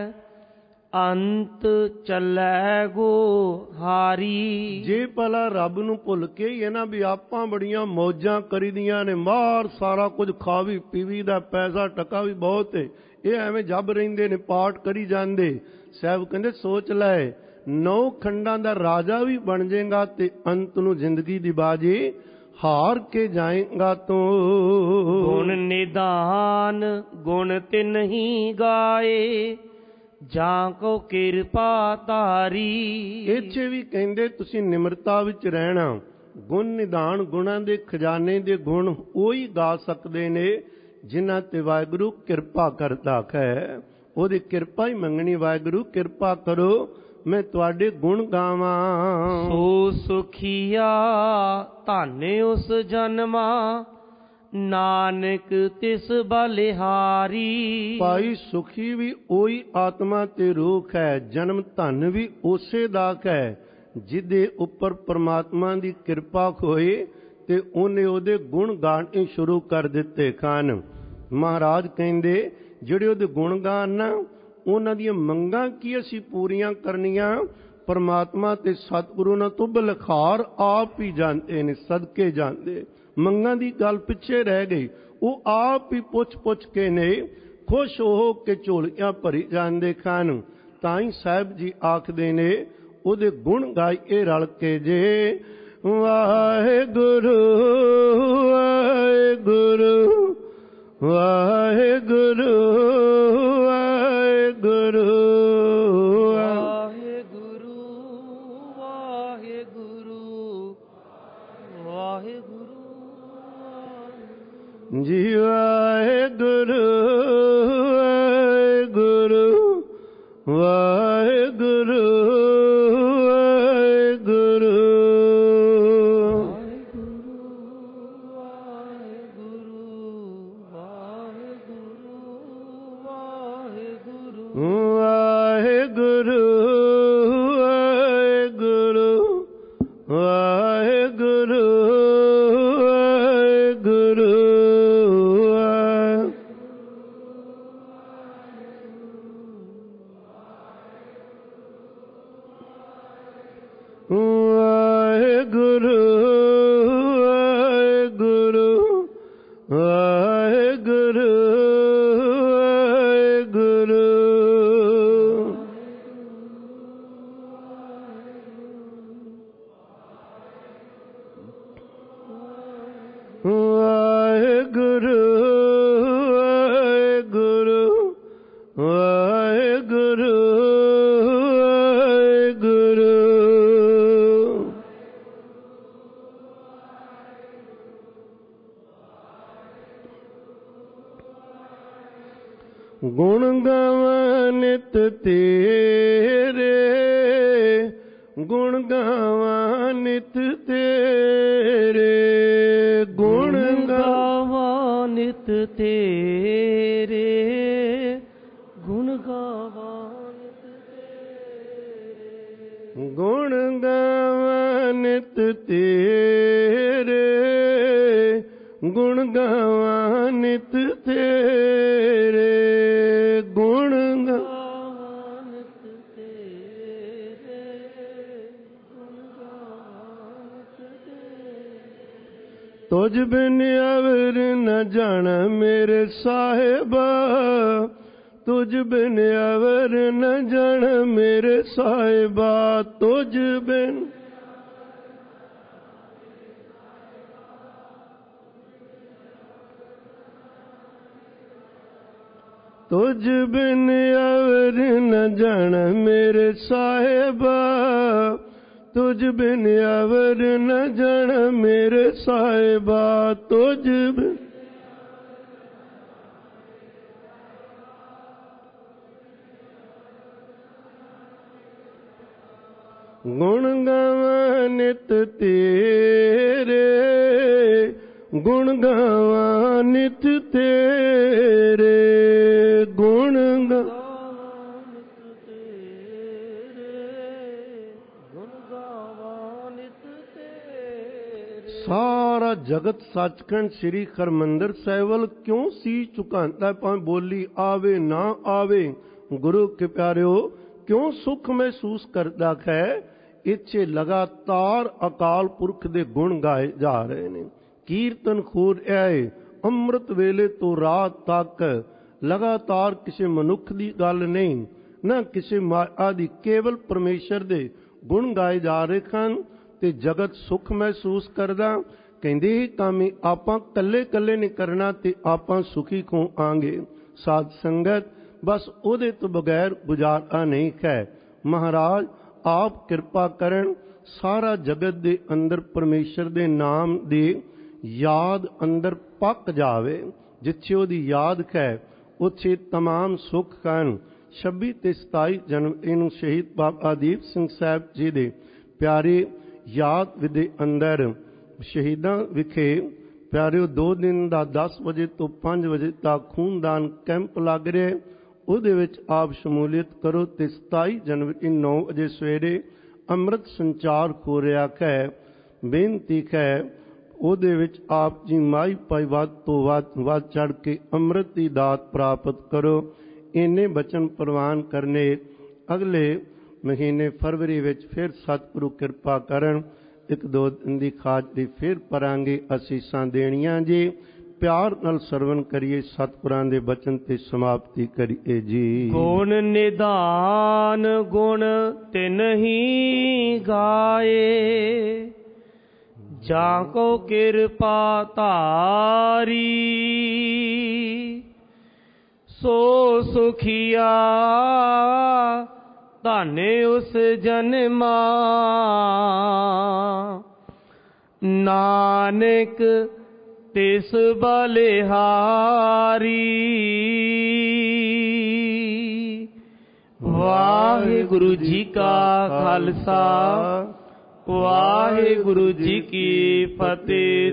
ਅੰਤ ਚੱਲੈ ਗੋ ਹਾਰੀ। ਜੇ ਭਲਾ ਰੱਬ ਨੂੰ ਭੁੱਲ ਕੇ ਹੀ ਹੈ ਨਾ ਵੀ ਆਪਾਂ ਬੜੀਆਂ ਮੌਜਾਂ ਕਰੀਦੀਆਂ ਨੇ, ਮਾਰ ਸਾਰਾ ਕੁਝ ਖਾਵੀ ਪੀਵੀ ਦਾ, ਪੈਸਾ ਟਕਾ ਵੀ ਬਹੁਤ ਹੈ, ਇਹ ਐਵੇਂ ਜੱਬ ਰਹਿੰਦੇ ਨੇ, ਪਾਠ ਕਰੀ ਜਾਂਦੇ। ਸਾਹਿਬ ਕਹਿੰਦੇ ਸੋਚ ਲੈ, 9 ਖੰਡਾਂ ਦਾ ਰਾਜਾ ਵੀ ਬਣ ਜਾਏਗਾ ਤੇ ਅੰਤ ਨੂੰ ਜ਼ਿੰਦਗੀ ਦੀ ਬਾਜੀ ਹਾਰ ਕੇ ਜਾਏਗਾ ਤੂੰ। ਗੁਣ ਨਿਧਾਨ ਗੁਣ ਤੇ ਨਹੀਂ ਗਾਏ, ਜਾਂ ਕੋ ਕਿਰਪਾ ਧਾਰੀ। ਇੱਥੇ ਵੀ ਕਹਿੰਦੇ ਤੁਸੀਂ ਨਿਮਰਤਾ ਵਿੱਚ ਰਹਿਣਾ। ਗੁਣ ਨਿਧਾਨ, ਗੁਣਾਂ ਦੇ ਖਜ਼ਾਨੇ ਦੇ ਗੁਣ ਉਹੀ ਗਾ ਸਕਦੇ ਨੇ ਜਿਨ੍ਹਾਂ ਤੇ ਵਾਹਿਗੁਰੂ ਕਿਰਪਾ ਕਰਦਾ ਹੈ। ਉਹਦੀ ਕਿਰਪਾ ਹੀ ਮੰਗਣੀ, ਵਾਹਿਗੁਰੂ ਕਿਰਪਾ ਕਰੋ ਮੈਂ ਤੁਹਾਡੇ ਗੁਣ ਗਾਵਾਂ। ਸੋ ਸੁਖੀਆ ਧਨ ਉਸ ਜਨਮਾ, ਨਾਨਕ ਤਿਸ ਬਲਿਹਾਰੀ। ਭਾਈ ਸੁਖੀ ਵੀ ਉਹੀ ਆਤਮਾ ਤੇ ਰੂਖ ਹੈ, ਜਨਮ ਧਨ ਵੀ ਉਸੇ ਦਾ ਹੈ ਜਿਹਦੇ ਉੱਪਰ ਪਰਮਾਤਮਾ ਦੀ ਕਿਰਪਾ ਹੋਏ ਤੇ ਉਹਨੇ ਉਹਦੇ ਗੁਣ ਗਾਣੇ ਸ਼ੁਰੂ ਕਰ ਦਿੱਤੇ ਹਨ। ਮਹਾਰਾਜ ਕਹਿੰਦੇ ਜਿਹੜੇ ਉਹਦੇ ਗੁਣ ਗਾਣ ਨਾ, ਉਹਨਾਂ ਦੀਆਂ ਮੰਗਾਂ ਕੀ ਅਸੀਂ ਪੂਰੀਆਂ ਕਰਨੀਆਂ। ਪਰਮਾਤਮਾ ਤੇ ਸਤਿਗੁਰੂ ਨਾਲ ਤੋਂ ਬਲਖਾਰ ਆਪ ਹੀ ਜਾਂਦੇ ਨੇ, ਸਦਕੇ ਜਾਂਦੇ। ਮੰਗਾਂ ਦੀ ਗੱਲ ਪਿੱਛੇ ਰਹਿ ਗਈ, ਉਹ ਆਪ ਹੀ ਪੁੱਛ ਪੁੱਛ ਕੇ ਨੇ ਖੁਸ਼ ਹੋ ਕੇ ਝੋਲੀਆਂ ਭਰੀ ਜਾਂਦੇ ਹਨ। ਤਾਂ ਹੀ ਸਾਹਿਬ ਜੀ ਆਖਦੇ ਨੇ ਉਹਦੇ ਗੁਣ ਗਾਈਏ ਰਲ ਕੇ ਜੇ, ਵਾਹਿਗੁਰੂ ਵਾਹਿਗੁਰੂ ਵਾਹਿਗੁਰੂ ਵਾਹਿਗੁਰੂ ਵਾਹਿਗੁਰੂ ਵਾਹਿਗੁਰੂ ਵਾਹਿਗੁਰੂ ਜੀ, ਵਾਹਿਗੁਰੂ ਵਾਹਿਗੁਰੂ ਵਾਹਿਗੁਰੂ ਵਾਹਿਗੁਰੂ ਗੁਣ ਗਾਵਾਂ ਨਿਤ ਤੇਰੇ, ਗੁਣ ਗਾਵਾਂ ਨਿਤ ਤੇਰੇ, ਗੁਣ ਗਾਵਾਂ ਨਿਤ ਤੇਰੇ, ਗੁਣ ਗਾਵਾਂ ਨਿਤ ਤੇਰੇ, ਗੁਣ ਗਾਵਾਂ ਨਿਤ ਤੇਰੇ, ਗੁਣ ਗਾਵਾਂ ਨਿਤ ਤੇਰੇ, ਗੁਣ ਗਾਵਾਂ ਨਿਤ ਤੇਰੇ, ਗੁਣ ਗਾਵਾਂ ਨਿਤ ਤੇਰੇ। ਤੁਝ ਬਿਨ ਅਵਰ ਨ ਜਾਣ ਮੇਰੇ ਸਾਹਿਬਾ, ਤੁਝ ਬਿਨ ਅਵਰ ਨ ਜਾਣ ਮੇਰੇ ਸਾਹਿਬਾ, ਤੁਝ ਬਿਨ ਤੁਝ ਬਿਨ ਅਵਰ ਨ ਜਾਣ ਮੇਰੇ ਸਾਹਿਬਾ, ਤੁਝ ਬਿਨ ਅਵਰ ਨ ਜਾਣ ਮੇਰੇ ਸਾਹਿਬਾ, ਤੁਝ ਬਿਨ ਗੁਣ ਗਾਵਾਂ ਨਿਤ ਤੇਰੇ, ਗੁਣ ਗਾਵਾਂ ਨਿਤ ਤੇਰੇ, ਗੁਣ ਗਾਵਾਂ ਨਿਤ ਤੇਰੇ, ਗੁਣ ਗਾਵਾਂ ਨਿਤ ਤੇਰੇ। ਸਾਰਾ ਜਗਤ ਸੱਚਖੰਡ ਸ੍ਰੀ ਹਰਿਮੰਦਰ ਸਾਹਿਬ ਵੱਲ ਕਿਉਂ ਸੀ ਝੁਕਾਉਂਦਾ, ਭਾਵੇਂ ਬੋਲੀ ਆਵੇ ਨਾ ਆਵੇ। ਗੁਰੂ ਕੇ ਪਿਆਰਿਓ, ਕਿਉਂ ਸੁਖ ਮਹਿਸੂਸ ਕਰਦਾ ਹੈ? ਇੱਥੇ ਲਗਾਤਾਰ ਅਕਾਲ ਪੁਰਖ ਦੇ ਗੁਣ ਗਾਏ ਜਾ ਰਹੇ ਨੇ। ਕੀਰਤਨ ਖੋਰ ਆਏ ਅੰਮ੍ਰਿਤ ਵੇਲੇ ਤੋਂ ਰਾਤ ਤੱਕ ਲਗਾਤਾਰ ਕਿਸੇ ਮਨੁੱਖ ਦੀ ਗੱਲ ਨਹੀਂ, ਨਾ ਕਿਸੇ ਮਾਇਆ ਦੀ, ਕੇਵਲ ਪਰਮੇਸ਼ਰ ਦੇ ਗੁਣ ਗਾਏ ਜਾ ਰਹੇ ਹਨ ਤੇ ਜਗਤ ਸੁਖ ਮਹਿਸੂਸ ਕਰਦਾ। ਕਹਿੰਦੇ ਹੀ ਕੰਮ ਆਪਾਂ ਕੱਲੇ ਕੱਲੇ ਨਹੀਂ ਕਰਨਾ ਤੇ ਆਪਾਂ ਸੁਖੀ ਹੋਵਾਂਗੇ। ਸਾਧ ਸੰਗਤ ਬਸ ਉਹਦੇ ਤੋਂ ਬਗੈਰ ਗੁਜ਼ਾਰਾ ਨਹੀਂ ਹੈ। ਮਹਾਰਾਜ ਆਪ ਕਿਰਪਾ ਕਰਨ, ਸਾਰਾ ਜਗਤ ਦੇ ਅੰਦਰ ਪਰਮੇਸ਼ਰ ਦੇ ਨਾਮ ਦੀ ਯਾਦ ਅੰਦਰ ਪੱਕ ਜਾਵੇ। ਜਿੱਥੇ ਉਹਦੀ ਯਾਦ ਹੈ ਉੱਥੇ ਤਮਾਮ ਸੁੱਖ ਹਨ। 26 ਤੇ 27 ਜਨਵਰੀ ਨੂੰ ਸ਼ਹੀਦ ਬਾਬਾ ਦੀਪ ਸਿੰਘ ਸਾਹਿਬ ਜੀ ਦੇ ਪਿਆਰੇ ਯਾਦ ਦੇ ਅੰਦਰ ਸ਼ਹੀਦਾਂ ਵਿਖੇ ਪਿਆਰਿਓ 2 ਦਿਨ ਦਾ 10 ਵਜੇ ਤੋਂ 5 ਵਜੇ ਤੱਕ ਖੂਨਦਾਨ ਕੈਂਪ ਲੱਗ ਰਿਹਾ। ਉਹਦੇ ਵਿੱਚ ਆਪ ਸ਼ਮੂਲੀਅਤ ਕਰੋ ਤੇ 27 ਜਨਵਰੀ 9 ਵਜੇ ਸਵੇਰੇ ਅੰਮ੍ਰਿਤ ਸੰਚਾਰ ਹੋ ਰਿਹਾ ਹੈ। ਬੇਨਤੀ ਹੈ ਉਹਦੇ ਵਿੱਚ ਆਪ ਜੀ ਮਾਈ ਪਾਈ ਵੱਧ ਤੋਂ ਵੱਧ ਚੜ੍ਹ ਕੇ ਅੰਮ੍ਰਿਤ ਦੀ ਦਾਤ ਪ੍ਰਾਪਤ ਕਰੋ। ਇੰਨੇ ਬਚਨ ਪ੍ਰਵਾਨ ਕਰਨੇ। ਅਗਲੇ ਮਹੀਨੇ ਫਰਵਰੀ ਵਿੱਚ ਫਿਰ ਸਤਿਗੁਰੂ ਕਿਰਪਾ ਕਰਨ 1-2 ਦਿਨ ਦੀ ਹਾਜ਼ਰੀ ਫਿਰ ਪਰਾਂਗੇ, ਅਸੀਸਾਂ ਦੇਣੀਆਂ ਜੀ। ਪਿਆਰ ਨਾਲ ਸਰਵਨ ਕਰੀਏ ਸਤਿਗੁਰਾਂ ਦੇ ਬਚਨ ਤੇ ਸਮਾਪਤੀ ਕਰੀਏ ਜੀ। ਗੁਣ ਨਿਧਾਨ ਗੁਣ ਤਿਨਹੀ ਗਾਏ, ਜਾਂ ਕੋ ਕਿਰਪਾ ਧਾਰੀ, ਸੋ ਸੁਖੀਆ ਧਾਨੇ ਉਸ ਜਨਮਾ। ਨਾਨਕ ਤਿਸ ਬਲਿਹਾਰੀ। ਵਾਹਿਗੁਰੂ ਜੀ ਕਾ ਖਾਲਸਾ, ਵਾਹਿਗੁਰੂ ਜੀ ਕੀ ਫਤਿਹ।